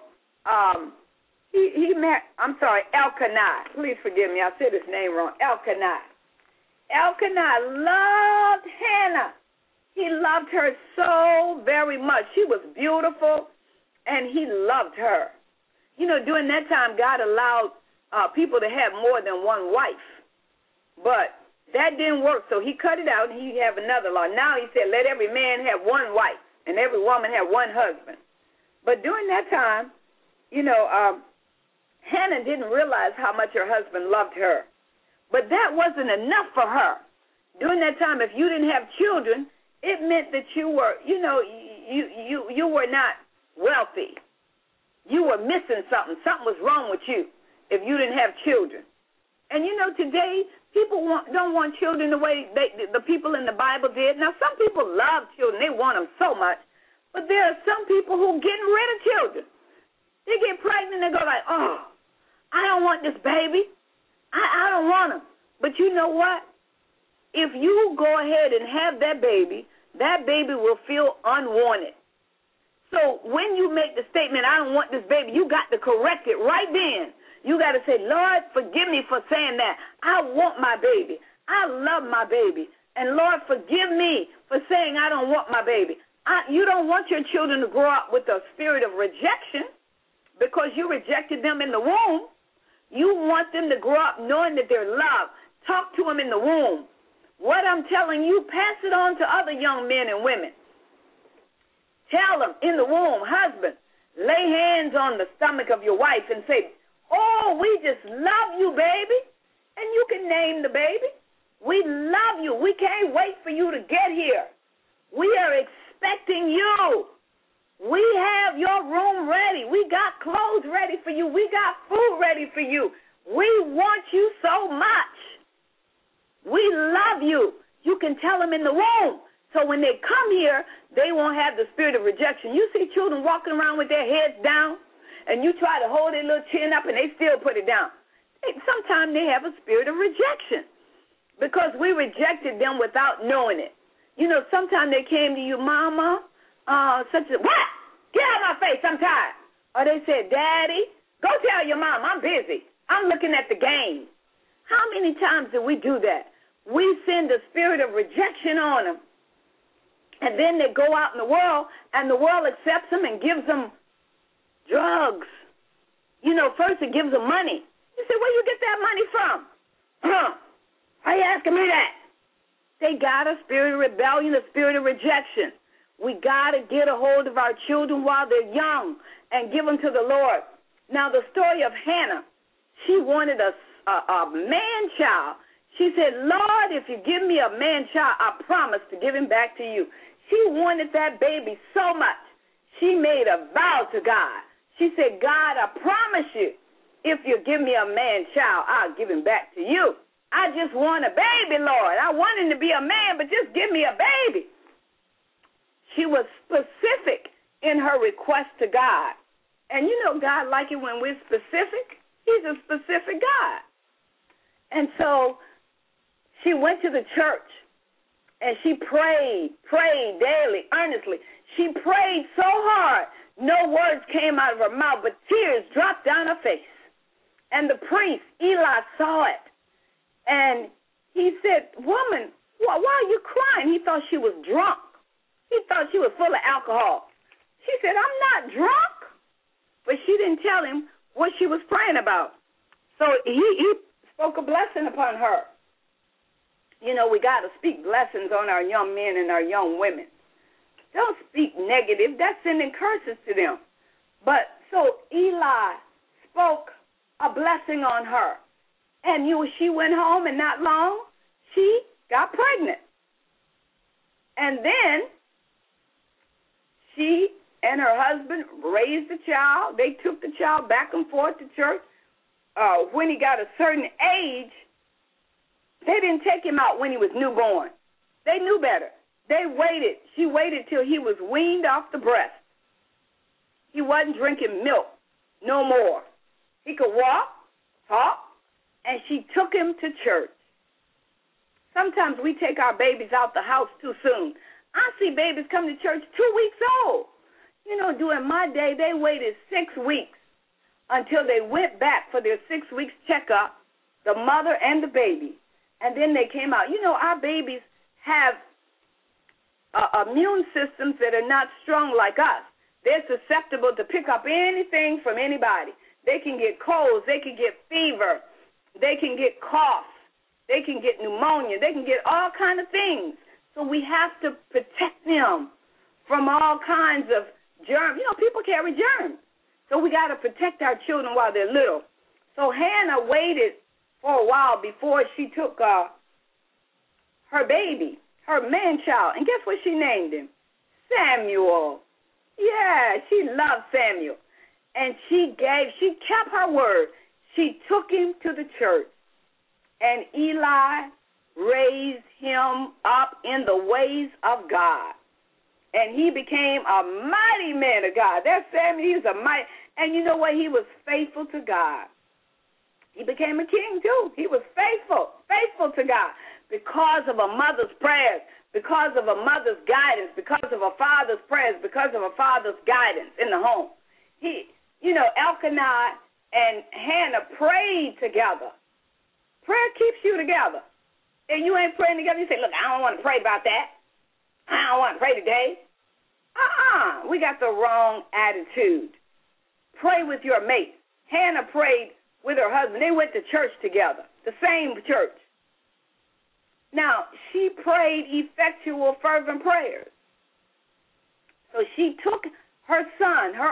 he met, Elkanah. Please forgive me, I said his name wrong. Elkanah. Elkanah loved Hannah. He loved her so very much. She was beautiful, and he loved her. You know, during that time, God allowed people to have more than one wife. But that didn't work, so he cut it out, and he have another law. Now he said, let every man have one wife, and every woman have one husband. But during that time, you know, Hannah didn't realize how much her husband loved her. But that wasn't enough for her. During that time, if you didn't have children, it meant that you were, you know, you were not wealthy. You were missing something. Something was wrong with you if you didn't have children. And, you know, today people don't want children the way the people in the Bible did. Now, some people love children. They want them so much. But there are some people who are getting rid of children. They get pregnant and they go like, oh, I don't want this baby. I don't want him. But you know what? If you go ahead and have that baby will feel unwanted. So when you make the statement, I don't want this baby, you got to correct it right then. You got to say, Lord, forgive me for saying that. I want my baby. I love my baby. And Lord, forgive me for saying I don't want my baby. You don't want your children to grow up with a spirit of rejection because you rejected them in the womb. You want them to grow up knowing that they're loved. Talk to them in the womb. What I'm telling you, pass it on to other young men and women. Tell them in the womb, husband, lay hands on the stomach of your wife and say, oh, we just love you, baby. And you can name the baby. We love you. We can't wait for you to get here. We are expecting you. We have your room ready. We got clothes ready for you. We got food ready for you. We want you so much. We love you. You can tell them in the womb. So when they come here, they won't have the spirit of rejection. You see children walking around with their heads down, and you try to hold their little chin up, and they still put it down. Sometimes they have a spirit of rejection. because we rejected them without knowing it. You know, sometimes they came to you, Mama, such a, what? Get out of my face, I'm tired. Or they said, Daddy, go tell your mom, I'm busy. I'm looking at the game. How many times do we do that? We send a spirit of rejection on them. And then they go out in the world, and the world accepts them and gives them drugs. You know, first it gives them money. You say, where you get that money from? Why are you asking me that? They got a spirit of rebellion, a spirit of rejection. We got to get a hold of our children while they're young and give them to the Lord. Now, the story of Hannah, she wanted a man-child. She said, Lord, if you give me a man-child, I promise to give him back to you. She wanted that baby so much. She made a vow to God. She said, God, I promise you, if you give me a man-child, I'll give him back to you. I just want a baby, Lord. I want him to be a man, but just give me a baby. She was specific in her request to God. And you know God like it when we're specific. He's a specific God. And so she went to the church, and she prayed daily, earnestly. She prayed so hard, no words came out of her mouth, but tears dropped down her face. And the priest, Eli, saw it. And he said, woman, why are you crying? He thought she was drunk. He thought she was full of alcohol. She said, I'm not drunk. But she didn't tell him what she was praying about. So he spoke a blessing upon her. You know, we got to speak blessings on our young men and our young women. Don't speak negative. That's sending curses to them. But so Eli spoke a blessing on her. And she went home, and not long, she got pregnant. And then she and her husband raised the child. They took the child back and forth to church. When he got a certain age, they didn't take him out when he was newborn. They knew better. They waited. She waited till he was weaned off the breast. He wasn't drinking milk no more. He could walk, talk, and she took him to church. Sometimes we take our babies out the house too soon. I see babies come to church 2 weeks old. You know, during my day, they waited 6 weeks until they went back for their 6 weeks checkup, the mother and the baby. And then they came out. You know, our babies have immune systems that are not strong like us. They're susceptible to pick up anything from anybody. They can get colds. They can get fever. They can get cough. They can get pneumonia. They can get all kinds of things. So we have to protect them from all kinds of germs. You know, people carry germs. So we got to protect our children while they're little. So Hannah waited for a while before she took her baby, her man-child. And guess what she named him? Samuel. Yeah, she loved Samuel. And she kept her word. She took him to the church. And Eli raised him up in the ways of God. And he became a mighty man of God. That's Samuel. He's a mighty. And you know what? He was faithful to God. He became a king, too. He was faithful to God because of a mother's prayers, because of a mother's guidance, because of a father's prayers, because of a father's guidance in the home. Elkanah and Hannah prayed together. Prayer keeps you together. And you ain't praying together, you say, look, I don't want to pray about that. I don't want to pray today. We got the wrong attitude. Pray with your mate. Hannah prayed with her husband. They went to church together, the same church. Now, she prayed effectual, fervent prayers. So she took her son, her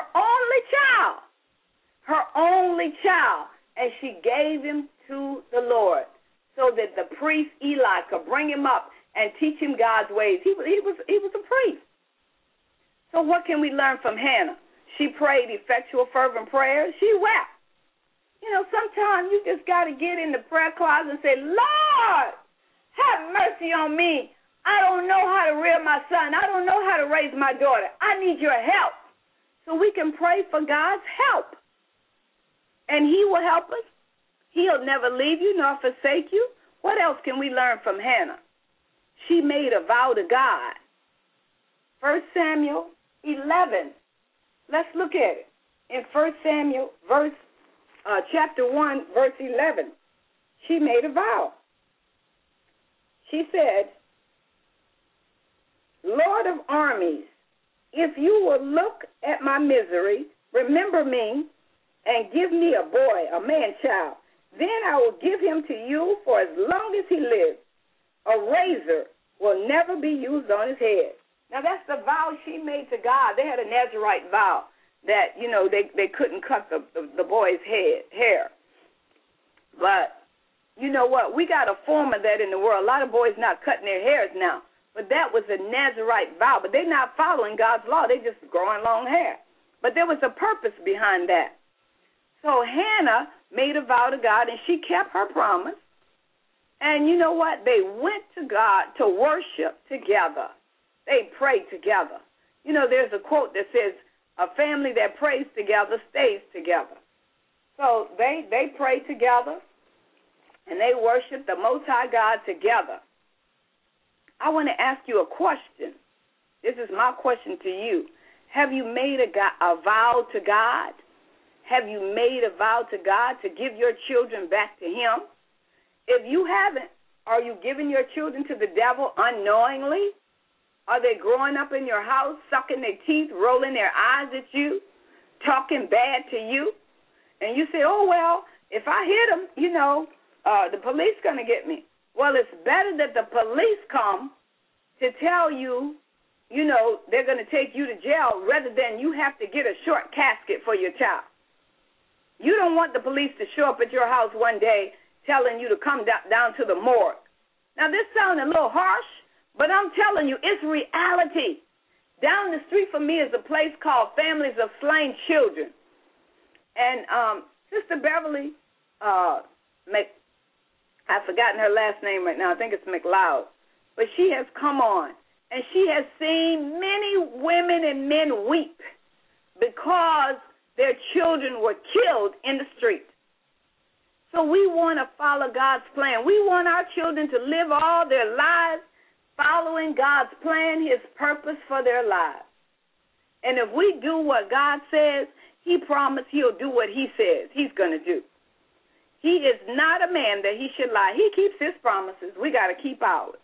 only child, and she gave him to the Lord so that the priest Eli could bring him up and teach him God's ways. He was a priest. So what can we learn from Hannah? She prayed effectual, fervent prayers. She wept. You know, sometimes you just got to get in the prayer closet and say, Lord, have mercy on me. I don't know how to rear my son. I don't know how to raise my daughter. I need your help. So we can pray for God's help. And he will help us. He'll never leave you nor forsake you. What else can we learn from Hannah? She made a vow to God. 1 Samuel 11. Let's look at it. In 1 Samuel chapter 1, verse 11, she made a vow. She said, Lord of armies, if you will look at my misery, remember me, and give me a boy, a man-child, then I will give him to you for as long as he lives. A razor will never be used on his head. Now, that's the vow she made to God. They had a Nazarite vow that, they couldn't cut the boy's hair. But you know what? We got a form of that in the world. A lot of boys not cutting their hairs now. But that was a Nazarite vow. But they're not following God's law. They're just growing long hair. But there was a purpose behind that. So Hannah made a vow to God, and she kept her promise. And you know what? They went to God to worship together. They prayed together. There's a quote that says, a family that prays together stays together. So they prayed together, and they worshiped the Most High God together. I want to ask you a question. This is my question to you. Have you made a vow to God? Have you made a vow to God to give your children back to Him? If you haven't, are you giving your children to the devil unknowingly? Are they growing up in your house, sucking their teeth, rolling their eyes at you, talking bad to you? And you say, oh, well, if I hit them, the police going to get me. Well, it's better that the police come to tell you, they're going to take you to jail rather than you have to get a short casket for your child. You don't want the police to show up at your house one day telling you to come down to the morgue. Now, this sounds a little harsh, but I'm telling you, it's reality. Down the street from me is a place called Families of Slain Children. And Sister Beverly, I've forgotten her last name right now. I think it's McLeod. But she has come on, and she has seen many women and men weep because their children were killed in the street. So we want to follow God's plan. We want our children to live all their lives following God's plan, His purpose for their lives. And if we do what God says, He promised He'll do what He says He's going to do. He is not a man that He should lie. He keeps His promises. We got to keep ours.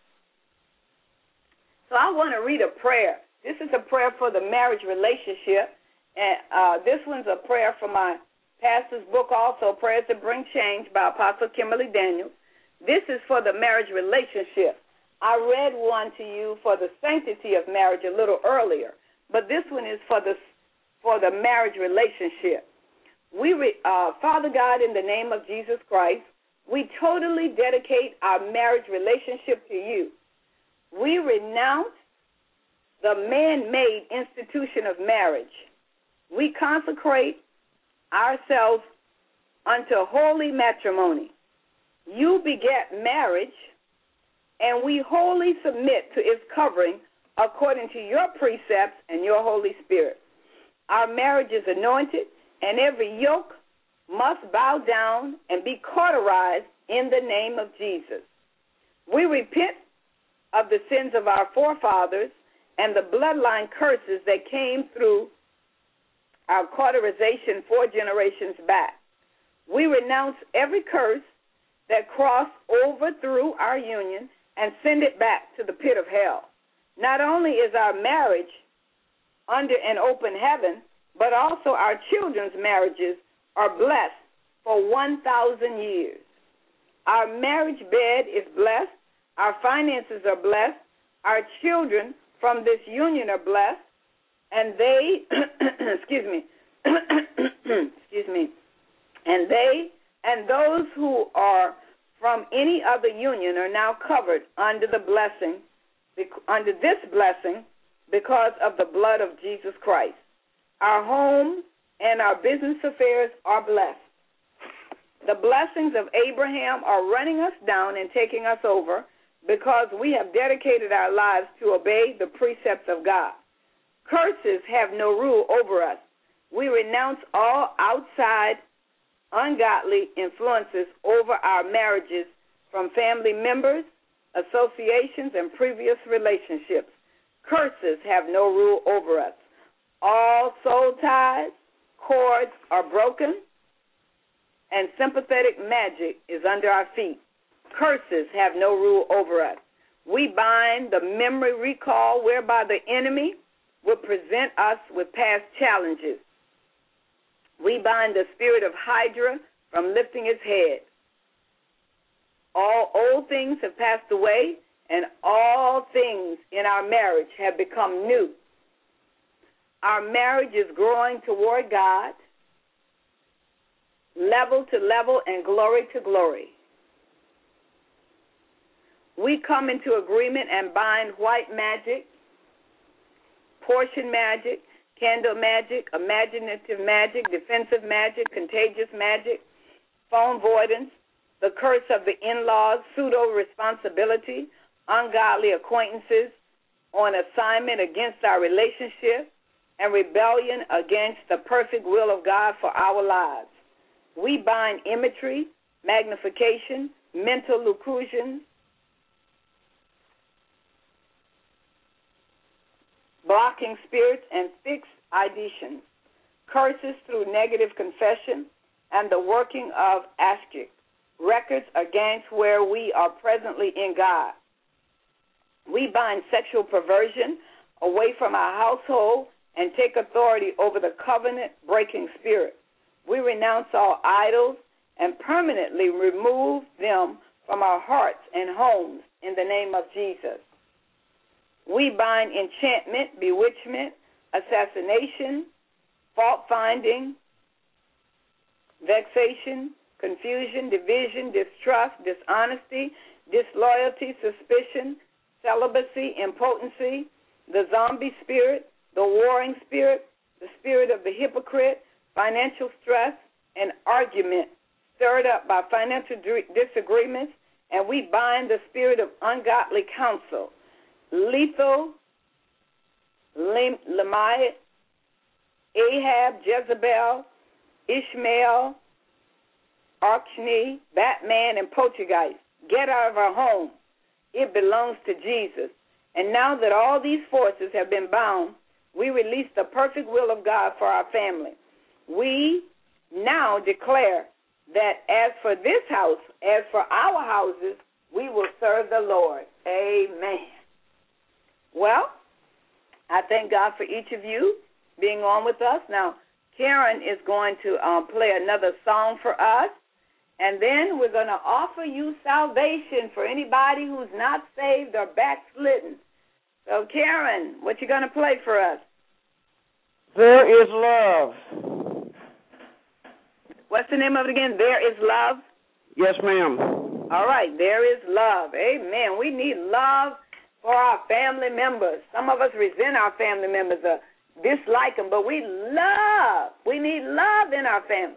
So I want to read a prayer. This is a prayer for the marriage relationship. And this one's a prayer from my pastor's book also, Prayers That Bring Change by Apostle Kimberly Daniels. This is for the marriage relationship. I read one to you for the sanctity of marriage a little earlier, but this one is for the marriage relationship. Father God, in the name of Jesus Christ, we totally dedicate our marriage relationship to you. We renounce the man-made institution of marriage. We consecrate ourselves unto holy matrimony. You beget marriage, and we wholly submit to its covering according to your precepts and your Holy Spirit. Our marriage is anointed, and every yoke must bow down and be cauterized in the name of Jesus. We repent of the sins of our forefathers and the bloodline curses that came through our cauterization 4 generations back. We renounce every curse that crossed over through our union and send it back to the pit of hell. Not only is our marriage under an open heaven, but also our children's marriages are blessed for 1,000 years. Our marriage bed is blessed. Our finances are blessed. Our children from this union are blessed. And they, and those who are from any other union are now covered under this blessing, because of the blood of Jesus Christ. Our home and our business affairs are blessed. The blessings of Abraham are running us down and taking us over because we have dedicated our lives to obey the precepts of God. Curses have no rule over us. We renounce all outside ungodly influences over our marriages from family members, associations, and previous relationships. Curses have no rule over us. All soul ties, cords are broken, and sympathetic magic is under our feet. Curses have no rule over us. We bind the memory recall whereby the enemy will present us with past challenges. We bind the spirit of Hydra from lifting its head. All old things have passed away, and all things in our marriage have become new. Our marriage is growing toward God, level to level and glory to glory. We come into agreement and bind white magic, portion magic, candle magic, imaginative magic, defensive magic, contagious magic, phone avoidance, the curse of the in-laws, pseudo-responsibility, ungodly acquaintances on assignment against our relationship, and rebellion against the perfect will of God for our lives. We bind imagery, magnification, mental illusions, blocking spirits, and fixed ideations, curses through negative confession, and the working of Ashkic, records against where we are presently in God. We bind sexual perversion away from our household and take authority over the covenant-breaking spirit. We renounce all idols and permanently remove them from our hearts and homes in the name of Jesus. We bind enchantment, bewitchment, assassination, fault-finding, vexation, confusion, division, distrust, dishonesty, disloyalty, suspicion, celibacy, impotency, the zombie spirit, the warring spirit, the spirit of the hypocrite, financial stress, and argument stirred up by financial disagreements, and we bind the spirit of ungodly counsel, lethal, Lemaiah, Ahab, Jezebel, Ishmael, Archne, Batman, and Poltergeist. Get out of our home. It belongs to Jesus. And now that all these forces have been bound, we release the perfect will of God for our family. We now declare that as for this house, as for our houses, we will serve the Lord. Amen. Well, I thank God for each of you being on with us. Now, Karen is going to play another song for us, and then we're going to offer you salvation for anybody who's not saved or backslidden. So, Karen, what you going to play for us? There is love. What's the name of it again? There is love? Yes, ma'am. All right, there is love. Amen. We need love for our family members. Some of us resent our family members or dislike them, but we need love in our family.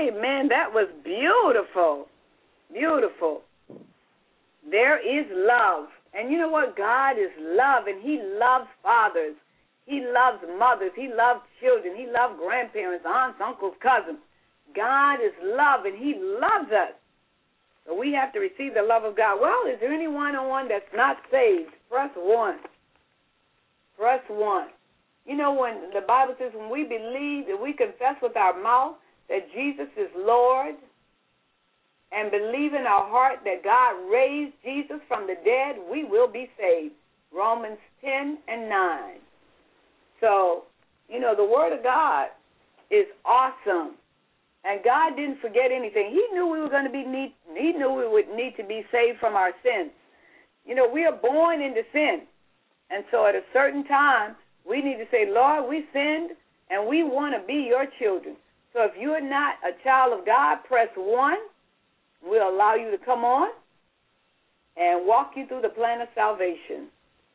Amen. That was beautiful. Beautiful. There is love. And you know what? God is love, and he loves fathers. He loves mothers. He loves children. He loves grandparents, aunts, uncles, cousins. God is love, and he loves us. So we have to receive the love of God. Well, is there anyone on that's not saved? Press 1. Press 1. You know, when the Bible says when we believe, that we confess with our mouth that Jesus is Lord, and believe in our heart that God raised Jesus from the dead, we will be saved. Romans 10 and 9. So, you know, the Word of God is awesome. And God didn't forget anything. He knew we were going to be He knew we would need to be saved from our sins. You know, we are born into sin. And so at a certain time, we need to say, Lord, we sinned, and we want to be your children. So if you're not a child of God, press 1. We'll allow you to come on and walk you through the plan of salvation.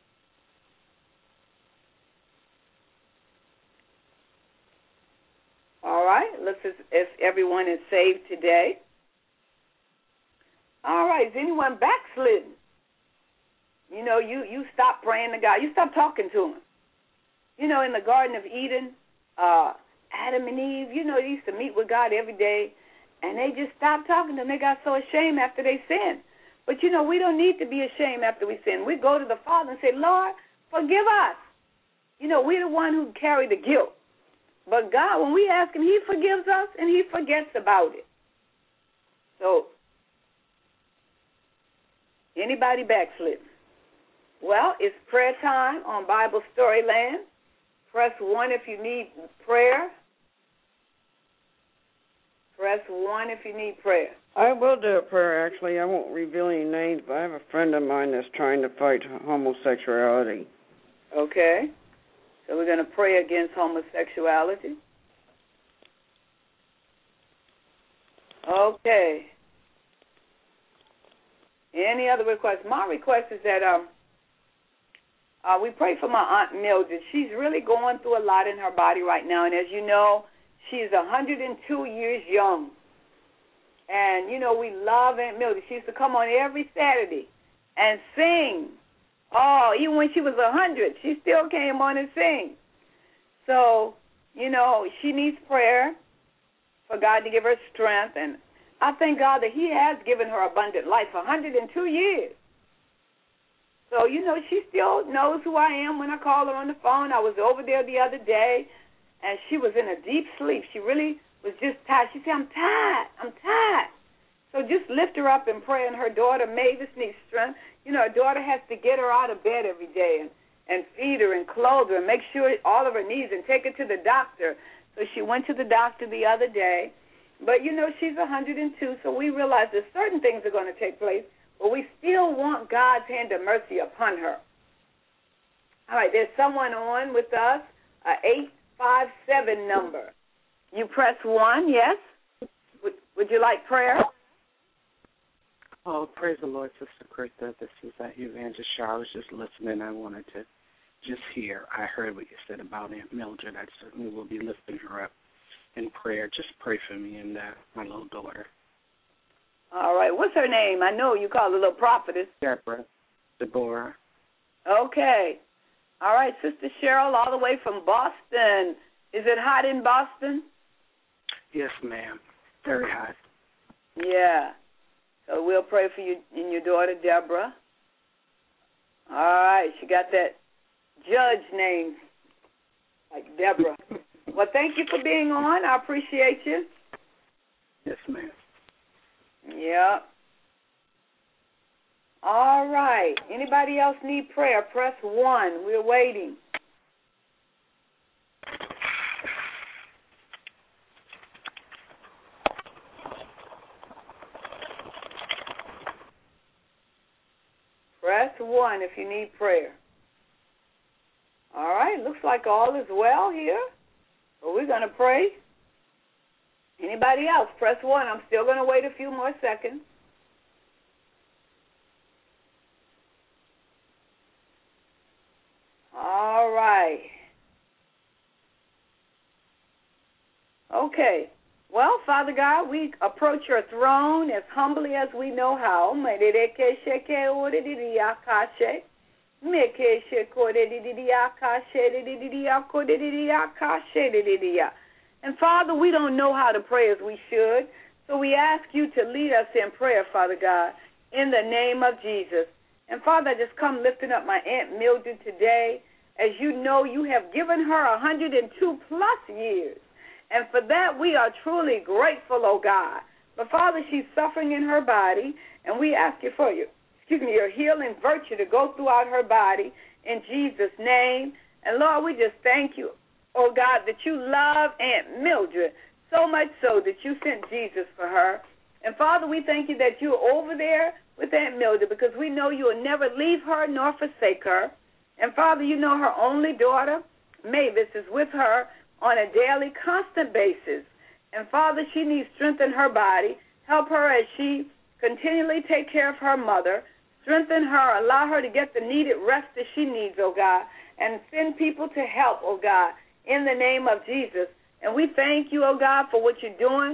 All right, let's see if everyone is saved today. All right, is anyone backslidden? You know, you stop praying to God. You stop talking to him. You know, in the Garden of Eden, Adam and Eve, you know, they used to meet with God every day, and they just stopped talking to him. They got so ashamed after they sinned. But, you know, we don't need to be ashamed after we sin. We go to the Father and say, Lord, forgive us. You know, we're the one who carry the guilt. But God, when we ask him, he forgives us and he forgets about it. So, anybody backslidden? Well, it's prayer time on Bible Storyland. Press 1 if you need prayer. Press 1 if you need prayer. I will do a prayer, actually. I won't reveal any names, but I have a friend of mine that's trying to fight homosexuality. Okay. So we're going to pray against homosexuality. Okay. Any other requests? My request is that we pray for my Aunt Mildred. She's really going through a lot in her body right now, and as you know, she's 102 years young. And, you know, we love Aunt Mildred. She used to come on every Saturday and sing. Oh, even when she was 100, she still came on and sang. So, you know, she needs prayer for God to give her strength. And I thank God that he has given her abundant life, 102 years. So, you know, she still knows who I am when I call her on the phone. I was over there the other day, and she was in a deep sleep. She really was just tired. She said, I'm tired. So just lift her up in prayer. And her daughter, Mavis, needs strength. You know, her daughter has to get her out of bed every day and feed her and clothe her and make sure all of her needs and take her to the doctor. So she went to the doctor the other day. But, you know, she's 102, so we realize that certain things are going to take place, but we still want God's hand of mercy upon her. All right, there's someone on with us, 857 number. You press 1, yes? Would you like prayer? Oh, praise the Lord, Sister Christa. This is Evangelist Shaw. I was just listening. I wanted to just hear. I heard what you said about Aunt Mildred. I certainly will be lifting her up in prayer. Just pray for me and my little daughter. All right. What's her name? I know you call her little prophetess. Deborah. Okay. All right, Sister Cheryl, all the way from Boston. Is it hot in Boston? Yes, ma'am. Very hot. Yeah. So we'll pray for you and your daughter, Deborah. All right. She got that judge name, like Deborah. Well, thank you for being on. I appreciate you. Yes, ma'am. Yeah. All right. Anybody else need prayer? Press 1. We're waiting. Press 1 if you need prayer. All right. Looks like all is well here. Well, we're going to pray. Anybody else? Press 1. I'm still going to wait a few more seconds. All right. Okay. Well, Father God, we approach your throne as humbly as we know how. And Father, we don't know how to pray as we should, so we ask you to lead us in prayer, Father God, in the name of Jesus. And Father, I just come lifting up my Aunt Mildred today. As you know, you have given her 102 plus years. And for that, we are truly grateful, oh God. But Father, she's suffering in her body, and we ask you for your healing virtue to go throughout her body in Jesus' name. And Lord, we just thank you, oh God, that you love Aunt Mildred so much so that you sent Jesus for her. And Father, we thank you that you're over there with Aunt Mildred because we know you will never leave her nor forsake her. And Father, you know her only daughter, Mavis, is with her on a daily, constant basis. And Father, she needs strength in her body. Help her as she continually take care of her mother. Strengthen her. Allow her to get the needed rest that she needs, oh God. And send people to help, oh God, in the name of Jesus. And we thank you, oh God, for what you're doing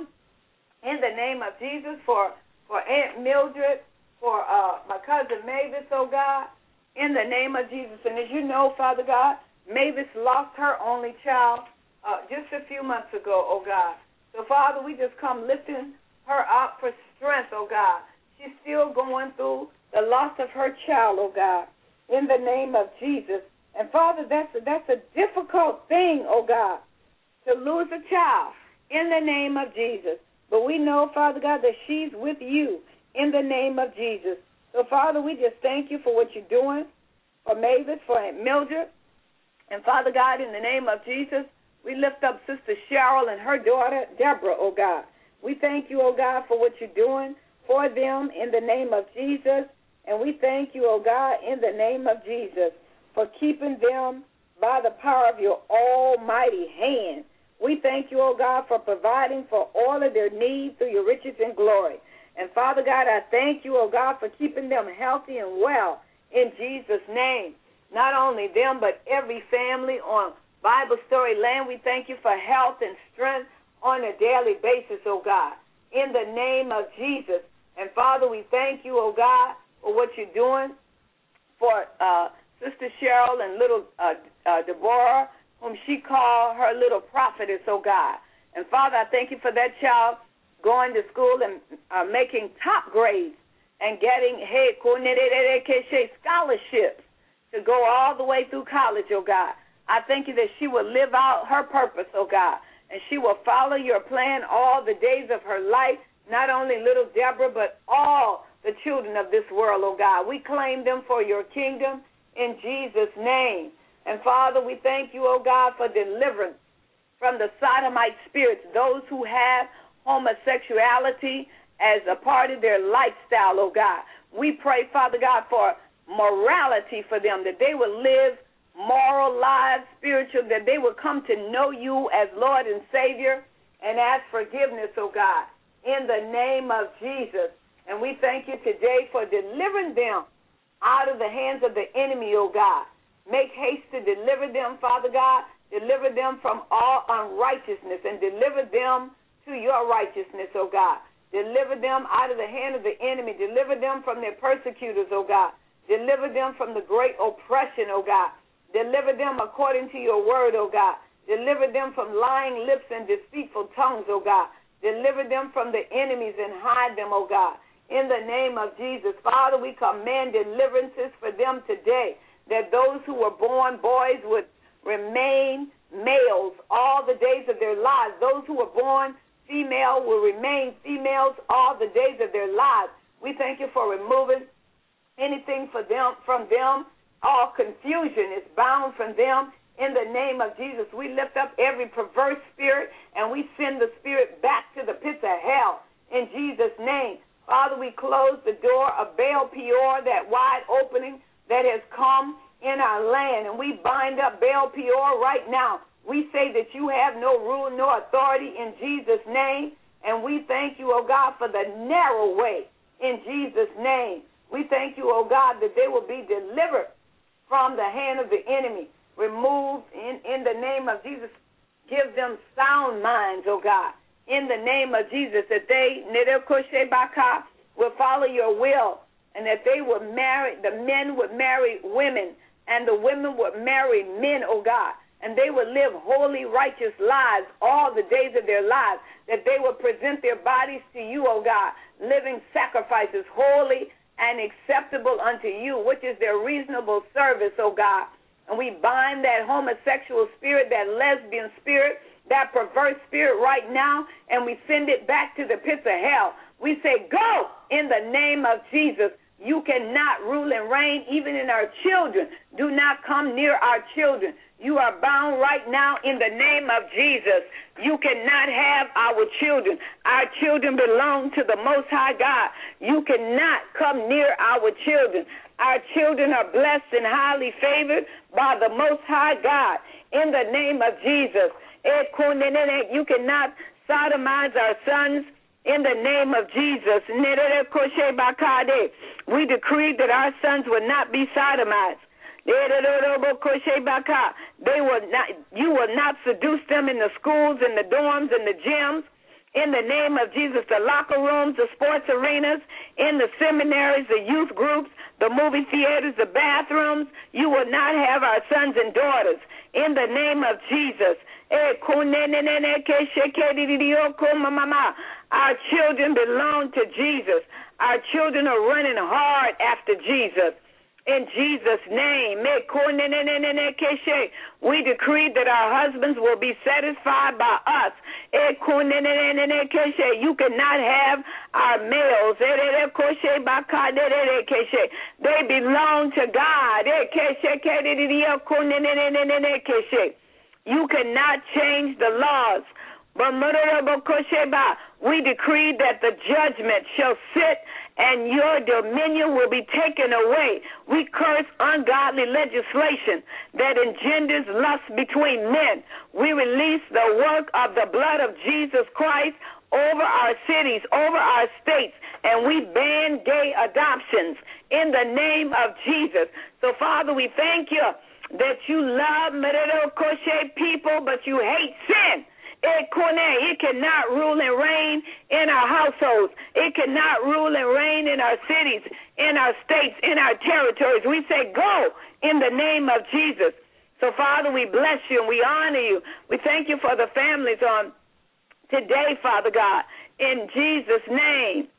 in the name of Jesus for Aunt Mildred, for my cousin Mavis, oh God, in the name of Jesus. And as you know, Father God, Mavis lost her only child just a few months ago, oh God. So, Father, we just come lifting her up for strength, oh God. She's still going through the loss of her child, oh God, in the name of Jesus. And, Father, that's a difficult thing, oh God, to lose a child in the name of Jesus. But we know, Father God, that she's with you in the name of Jesus. So, Father, we just thank you for what you're doing for Mavis, for Aunt Mildred. And, Father God, in the name of Jesus, we lift up Sister Cheryl and her daughter, Deborah, oh God. We thank you, oh God, for what you're doing for them in the name of Jesus. And we thank you, oh God, in the name of Jesus, for keeping them by the power of your almighty hand. We thank you, oh God, for providing for all of their needs through your riches and glory. And, Father God, I thank you, oh God, for keeping them healthy and well in Jesus' name. Not only them, but every family on Bible Story Land, we thank you for health and strength on a daily basis, oh God, in the name of Jesus. And, Father, we thank you, oh God, for what you're doing for Sister Cheryl and little Deborah, whom she called her little prophetess, oh God. And, Father, I thank you for that child going to school and making top grades and getting scholarships to go all the way through college, oh God. I thank you that she will live out her purpose, oh God, and she will follow your plan all the days of her life, not only little Deborah, but all the children of this world, oh God. We claim them for your kingdom in Jesus' name. And, Father, we thank you, oh God, for deliverance from the sodomite spirits, those who have homosexuality as a part of their lifestyle, oh God. We pray, Father God, for morality for them, that they will live moral lives, spiritual, that they will come to know you as Lord and Savior and ask forgiveness, oh God, in the name of Jesus. And we thank you today for delivering them out of the hands of the enemy, oh God. Make haste to deliver them, Father God. Deliver them from all unrighteousness and deliver them to your righteousness, oh God. Deliver them out of the hand of the enemy. Deliver them from their persecutors, oh God. Deliver them from the great oppression, oh God. Deliver them according to your word, oh God. Deliver them from lying lips and deceitful tongues, oh God. Deliver them from the enemies and hide them, oh God. In the name of Jesus, Father, we command deliverances for them today, that those who were born boys would remain males all the days of their lives. Those who were born female will remain females all the days of their lives. We thank you for removing anything from them. All confusion is bound from them. In the name of Jesus, we lift up every perverse spirit, and we send the spirit back to the pits of hell. In Jesus' name, Father, we close the door of Baal Peor, that wide opening that has come in our land, and we bind up Baal Peor right now. We say that you have no rule nor authority in Jesus' name, and we thank you, oh God, for the narrow way in Jesus' name. We thank you, oh God, that they will be delivered from the hand of the enemy, removed in the name of Jesus. Give them sound minds, oh God, in the name of Jesus, that they, will follow your will, and that they would marry, the men would marry women, and the women would marry men, oh God, and they would live holy, righteous lives all the days of their lives, that they would present their bodies to you, oh God, living sacrifices, holy and acceptable unto you, which is their reasonable service, oh God. And we bind that homosexual spirit, that lesbian spirit, that perverse spirit right now, and we send it back to the pits of hell. We say, go in the name of Jesus. You cannot rule and reign even in our children. Do not come near our children. You are bound right now in the name of Jesus. You cannot have our children. Our children belong to the Most High God. You cannot come near our children. Our children are blessed and highly favored by the Most High God. In the name of Jesus. You cannot sodomize our sons. In the name of Jesus. We decree that our sons will not be sodomized. They will not, you will not seduce them in the schools, in the dorms, in the gyms. In the name of Jesus, the locker rooms, the sports arenas, in the seminaries, the youth groups, the movie theaters, the bathrooms. You will not have our sons and daughters. In the name of Jesus. Our children belong to Jesus. Our children are running hard after Jesus. In Jesus' name, we decree that our husbands will be satisfied by us. You cannot have our males. They belong to God. You cannot change the laws. We decree that the judgment shall sit and your dominion will be taken away. We curse ungodly legislation that engenders lust between men. We release the work of the blood of Jesus Christ over our cities, over our states, and we ban gay adoptions in the name of Jesus. So, Father, we thank you that you love people, but you hate sin. It cannot rule and reign in our households. It cannot rule and reign in our cities, in our states, in our territories. We say go in the name of Jesus. So, Father, we bless you and we honor you. We thank you for the families on today, Father God, in Jesus' name.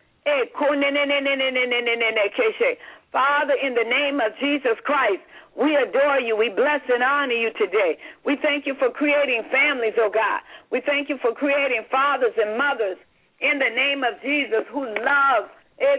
Father, in the name of Jesus Christ, we adore you. We bless and honor you today. We thank you for creating families, oh God. We thank you for creating fathers and mothers in the name of Jesus who love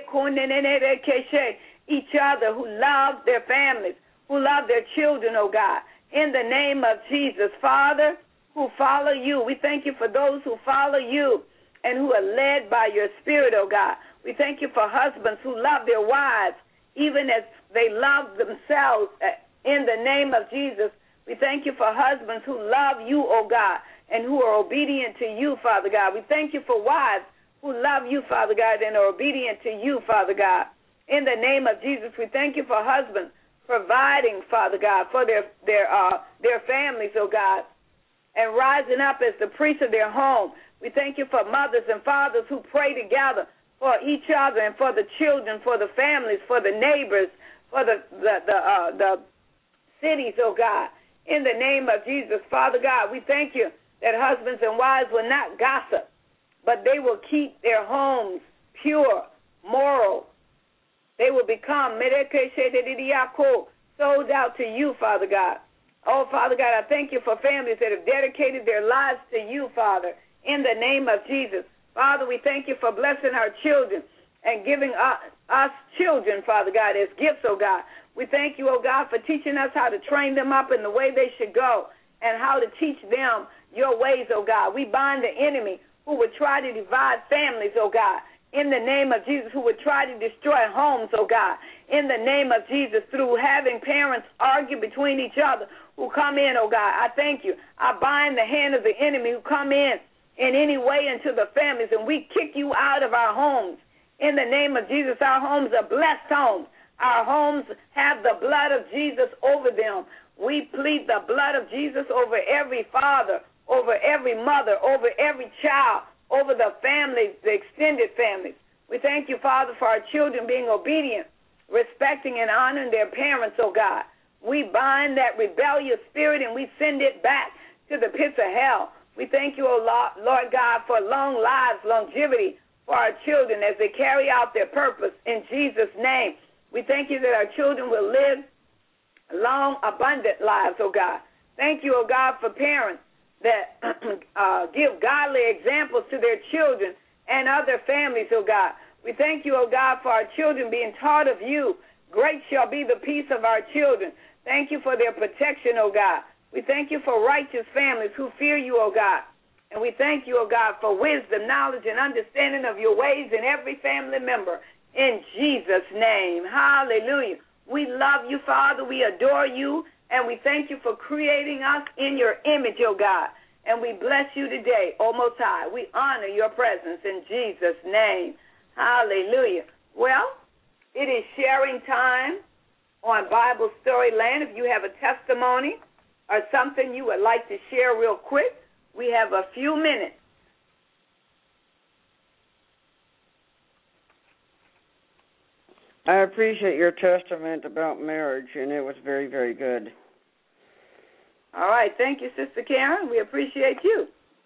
each other, who love their families, who love their children, oh God. In the name of Jesus, Father, who follow you. We thank you for those who follow you and who are led by your Spirit, oh God. We thank you for husbands who love their wives even as they love themselves. In the name of Jesus, we thank you for husbands who love you, oh God, and who are obedient to you, Father God. We thank you for wives who love you, Father God, and are obedient to you, Father God. In the name of Jesus, we thank you for husbands providing, Father God, for their families, oh God, and rising up as the priests of their home. We thank you for mothers and fathers who pray together for each other and for the children, for the families, for the neighbors, for the cities, oh God. In the name of Jesus, Father God, we thank you that husbands and wives will not gossip, but they will keep their homes pure, moral. They will become sold out to you, Father God. Oh, Father God, I thank you for families that have dedicated their lives to you, Father, in the name of Jesus. Father, we thank you for blessing our children and giving us children, Father God, as gifts, oh God. We thank you, oh God, for teaching us how to train them up in the way they should go and how to teach them your ways, oh God. We bind the enemy who would try to divide families, oh God, in the name of Jesus, who would try to destroy homes, oh God, in the name of Jesus, through having parents argue between each other who come in, oh God. I thank you. I bind the hand of the enemy who come in any way into the families, and we kick you out of our homes. In the name of Jesus, our homes are blessed homes. Our homes have the blood of Jesus over them. We plead the blood of Jesus over every father, over every mother, over every child, over the families, the extended families. We thank you, Father, for our children being obedient, respecting and honoring their parents, oh God. We bind that rebellious spirit and we send it back to the pits of hell. We thank you, oh Lord God, for long lives, longevity for our children as they carry out their purpose in Jesus' name. We thank you that our children will live long, abundant lives, oh God. Thank you, oh God, for parents that give godly examples to their children and other families, oh God. We thank you, oh God, for our children being taught of you. Great shall be the peace of our children. Thank you for their protection, oh God. We thank you for righteous families who fear you, oh God. And we thank you, oh God, for wisdom, knowledge, and understanding of your ways in every family member. In Jesus' name. Hallelujah. We love you, Father. We adore you. And we thank you for creating us in your image, oh God. And we bless you today, O Most High. We honor your presence in Jesus' name. Hallelujah. Well, it is sharing time on Bible Story Land. If you have a testimony or something you would like to share real quick, we have a few minutes. I appreciate your testament about marriage, and it was very, very good. All right. Thank you, Sister Karen. We appreciate you.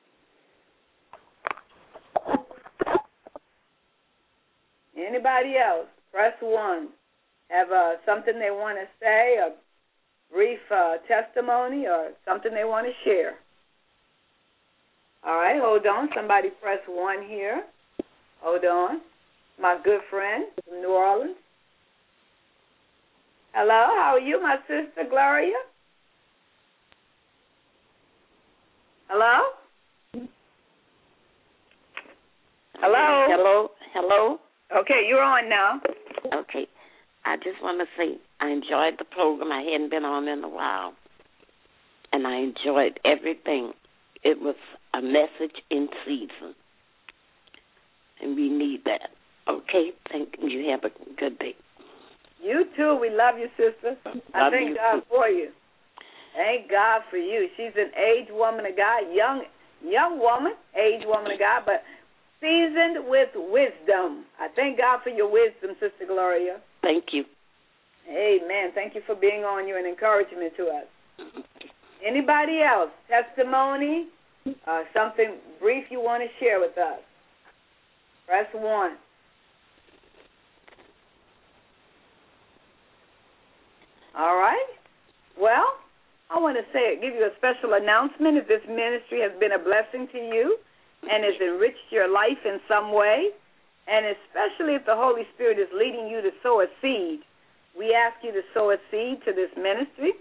Anybody else? Press 1. Have something they want to say, a brief testimony, or something they want to share. All right. Hold on. Somebody press 1 here. Hold on. My good friend from New Orleans. Hello, how are you, my sister Gloria? Hello? Hello? Hello? Hello? Okay, you're on now. Okay. I just want to say I enjoyed the program. I hadn't been on in a while. And I enjoyed everything. It was a message in season. And we need that. Okay? Thank you. Have a good day. You too. We love you, sister. I thank God for you. Thank God for you. She's an aged woman of God, young woman, aged woman of God, but seasoned with wisdom. I thank God for your wisdom, Sister Gloria. Thank you. Amen. Thank you for being on. You're an encouragement to us. Anybody else? Testimony? Something brief you want to share with us? Press 1. All right. Well, I want to give you a special announcement. If this ministry has been a blessing to you and has enriched your life in some way, and especially if the Holy Spirit is leading you to sow a seed, we ask you to sow a seed to this ministry.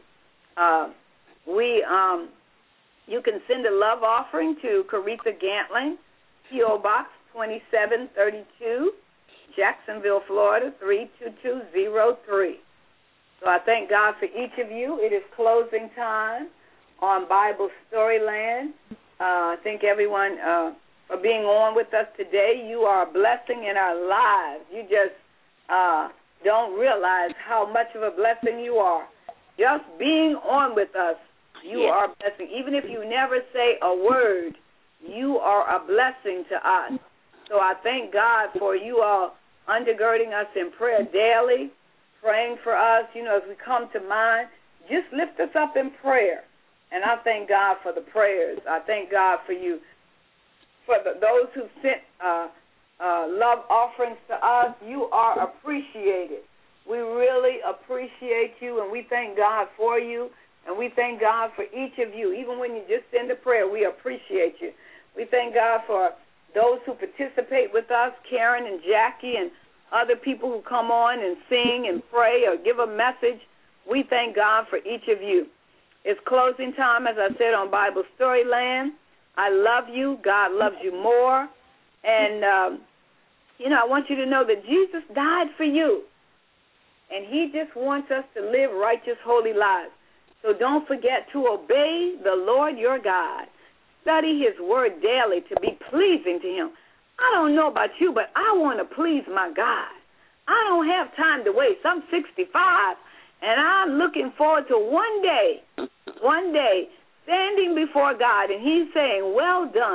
You can send a love offering to Caretha Gantling, P.O. Box 2732, Jacksonville, Florida 32203. So I thank God for each of you. It is closing time on Bible Storyland. I thank everyone for being on with us today. You are a blessing in our lives. You just don't realize how much of a blessing you are. Just being on with us, you are a blessing. Even if you never say a word, you are a blessing to us. So I thank God for you all undergirding us in prayer daily, praying for us. As we come to mind, just lift us up in prayer. And I thank God for the prayers. I thank God for you, for those who sent love offerings to us. You are appreciated. We really appreciate you, and we thank God for you, and we thank God for each of you. Even when you just send a prayer, we appreciate you. We thank God for those who participate with us, Karen and Jackie and other people who come on and sing and pray or give a message. We thank God for each of you. It's closing time, as I said, on Bible Storyland. I love you. God loves you more. And, I want you to know that Jesus died for you. And he just wants us to live righteous, holy lives. So don't forget to obey the Lord your God. Study his word daily to be pleasing to him. I don't know about you, but I want to please my God. I don't have time to waste. I'm 65, and I'm looking forward to one day, standing before God, and he's saying, well done,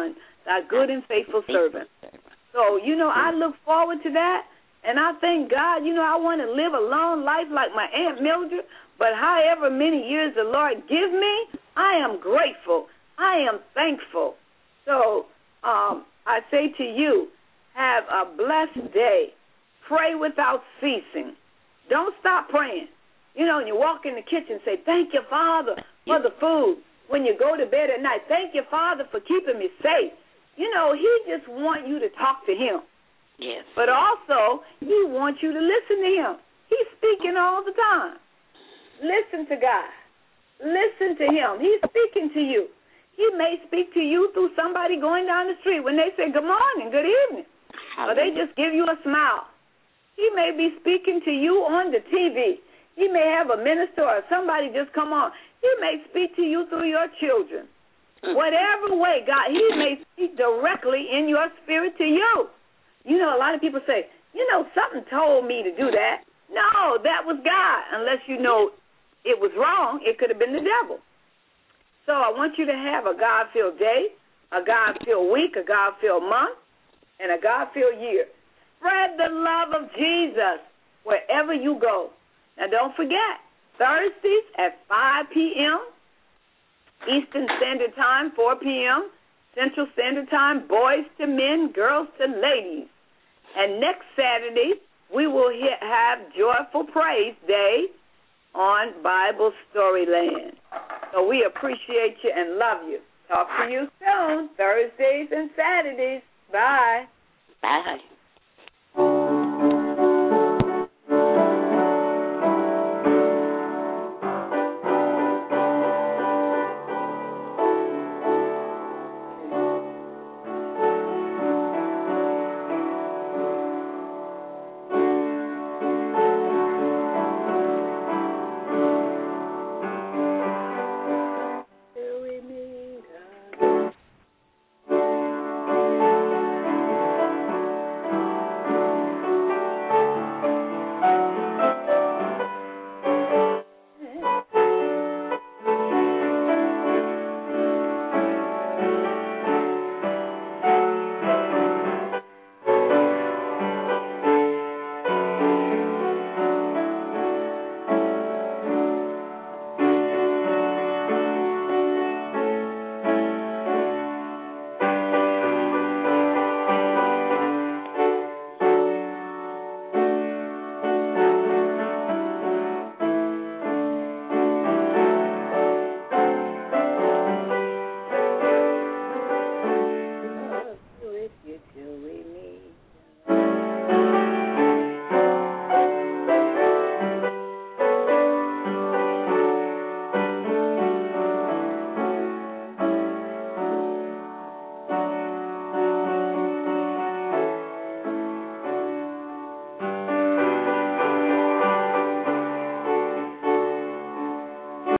thy good and faithful servant. So, I look forward to that, and I thank God. I want to live a long life like my Aunt Mildred, but however many years the Lord give me, I am grateful. I am thankful. So I say to you, have a blessed day. Pray without ceasing. Don't stop praying. When you walk in the kitchen, say, thank you, Father, for the food. When you go to bed at night, thank you, Father, for keeping me safe. He just wants you to talk to him. Yes. But also, he wants you to listen to him. He's speaking all the time. Listen to God. Listen to him. He's speaking to you. He may speak to you through somebody going down the street when they say good morning, good evening, or they just give you a smile. He may be speaking to you on the TV. He may have a minister or somebody just come on. He may speak to you through your children. Whatever way, God, he may speak directly in your spirit to you. A lot of people say, something told me to do that. No, that was God. Unless you know it was wrong, it could have been the devil. So I want you to have a God-filled day, a God-filled week, a God-filled month, and a God-filled year. Spread the love of Jesus wherever you go. Now, don't forget, Thursdays at 5 p.m., Eastern Standard Time, 4 p.m., Central Standard Time, boys to men, girls to ladies. And next Saturday, we will have Joyful Praise Day on Bible Storyland. So we appreciate you and love you. Talk to you soon, Thursdays and Saturdays. Bye. Bye.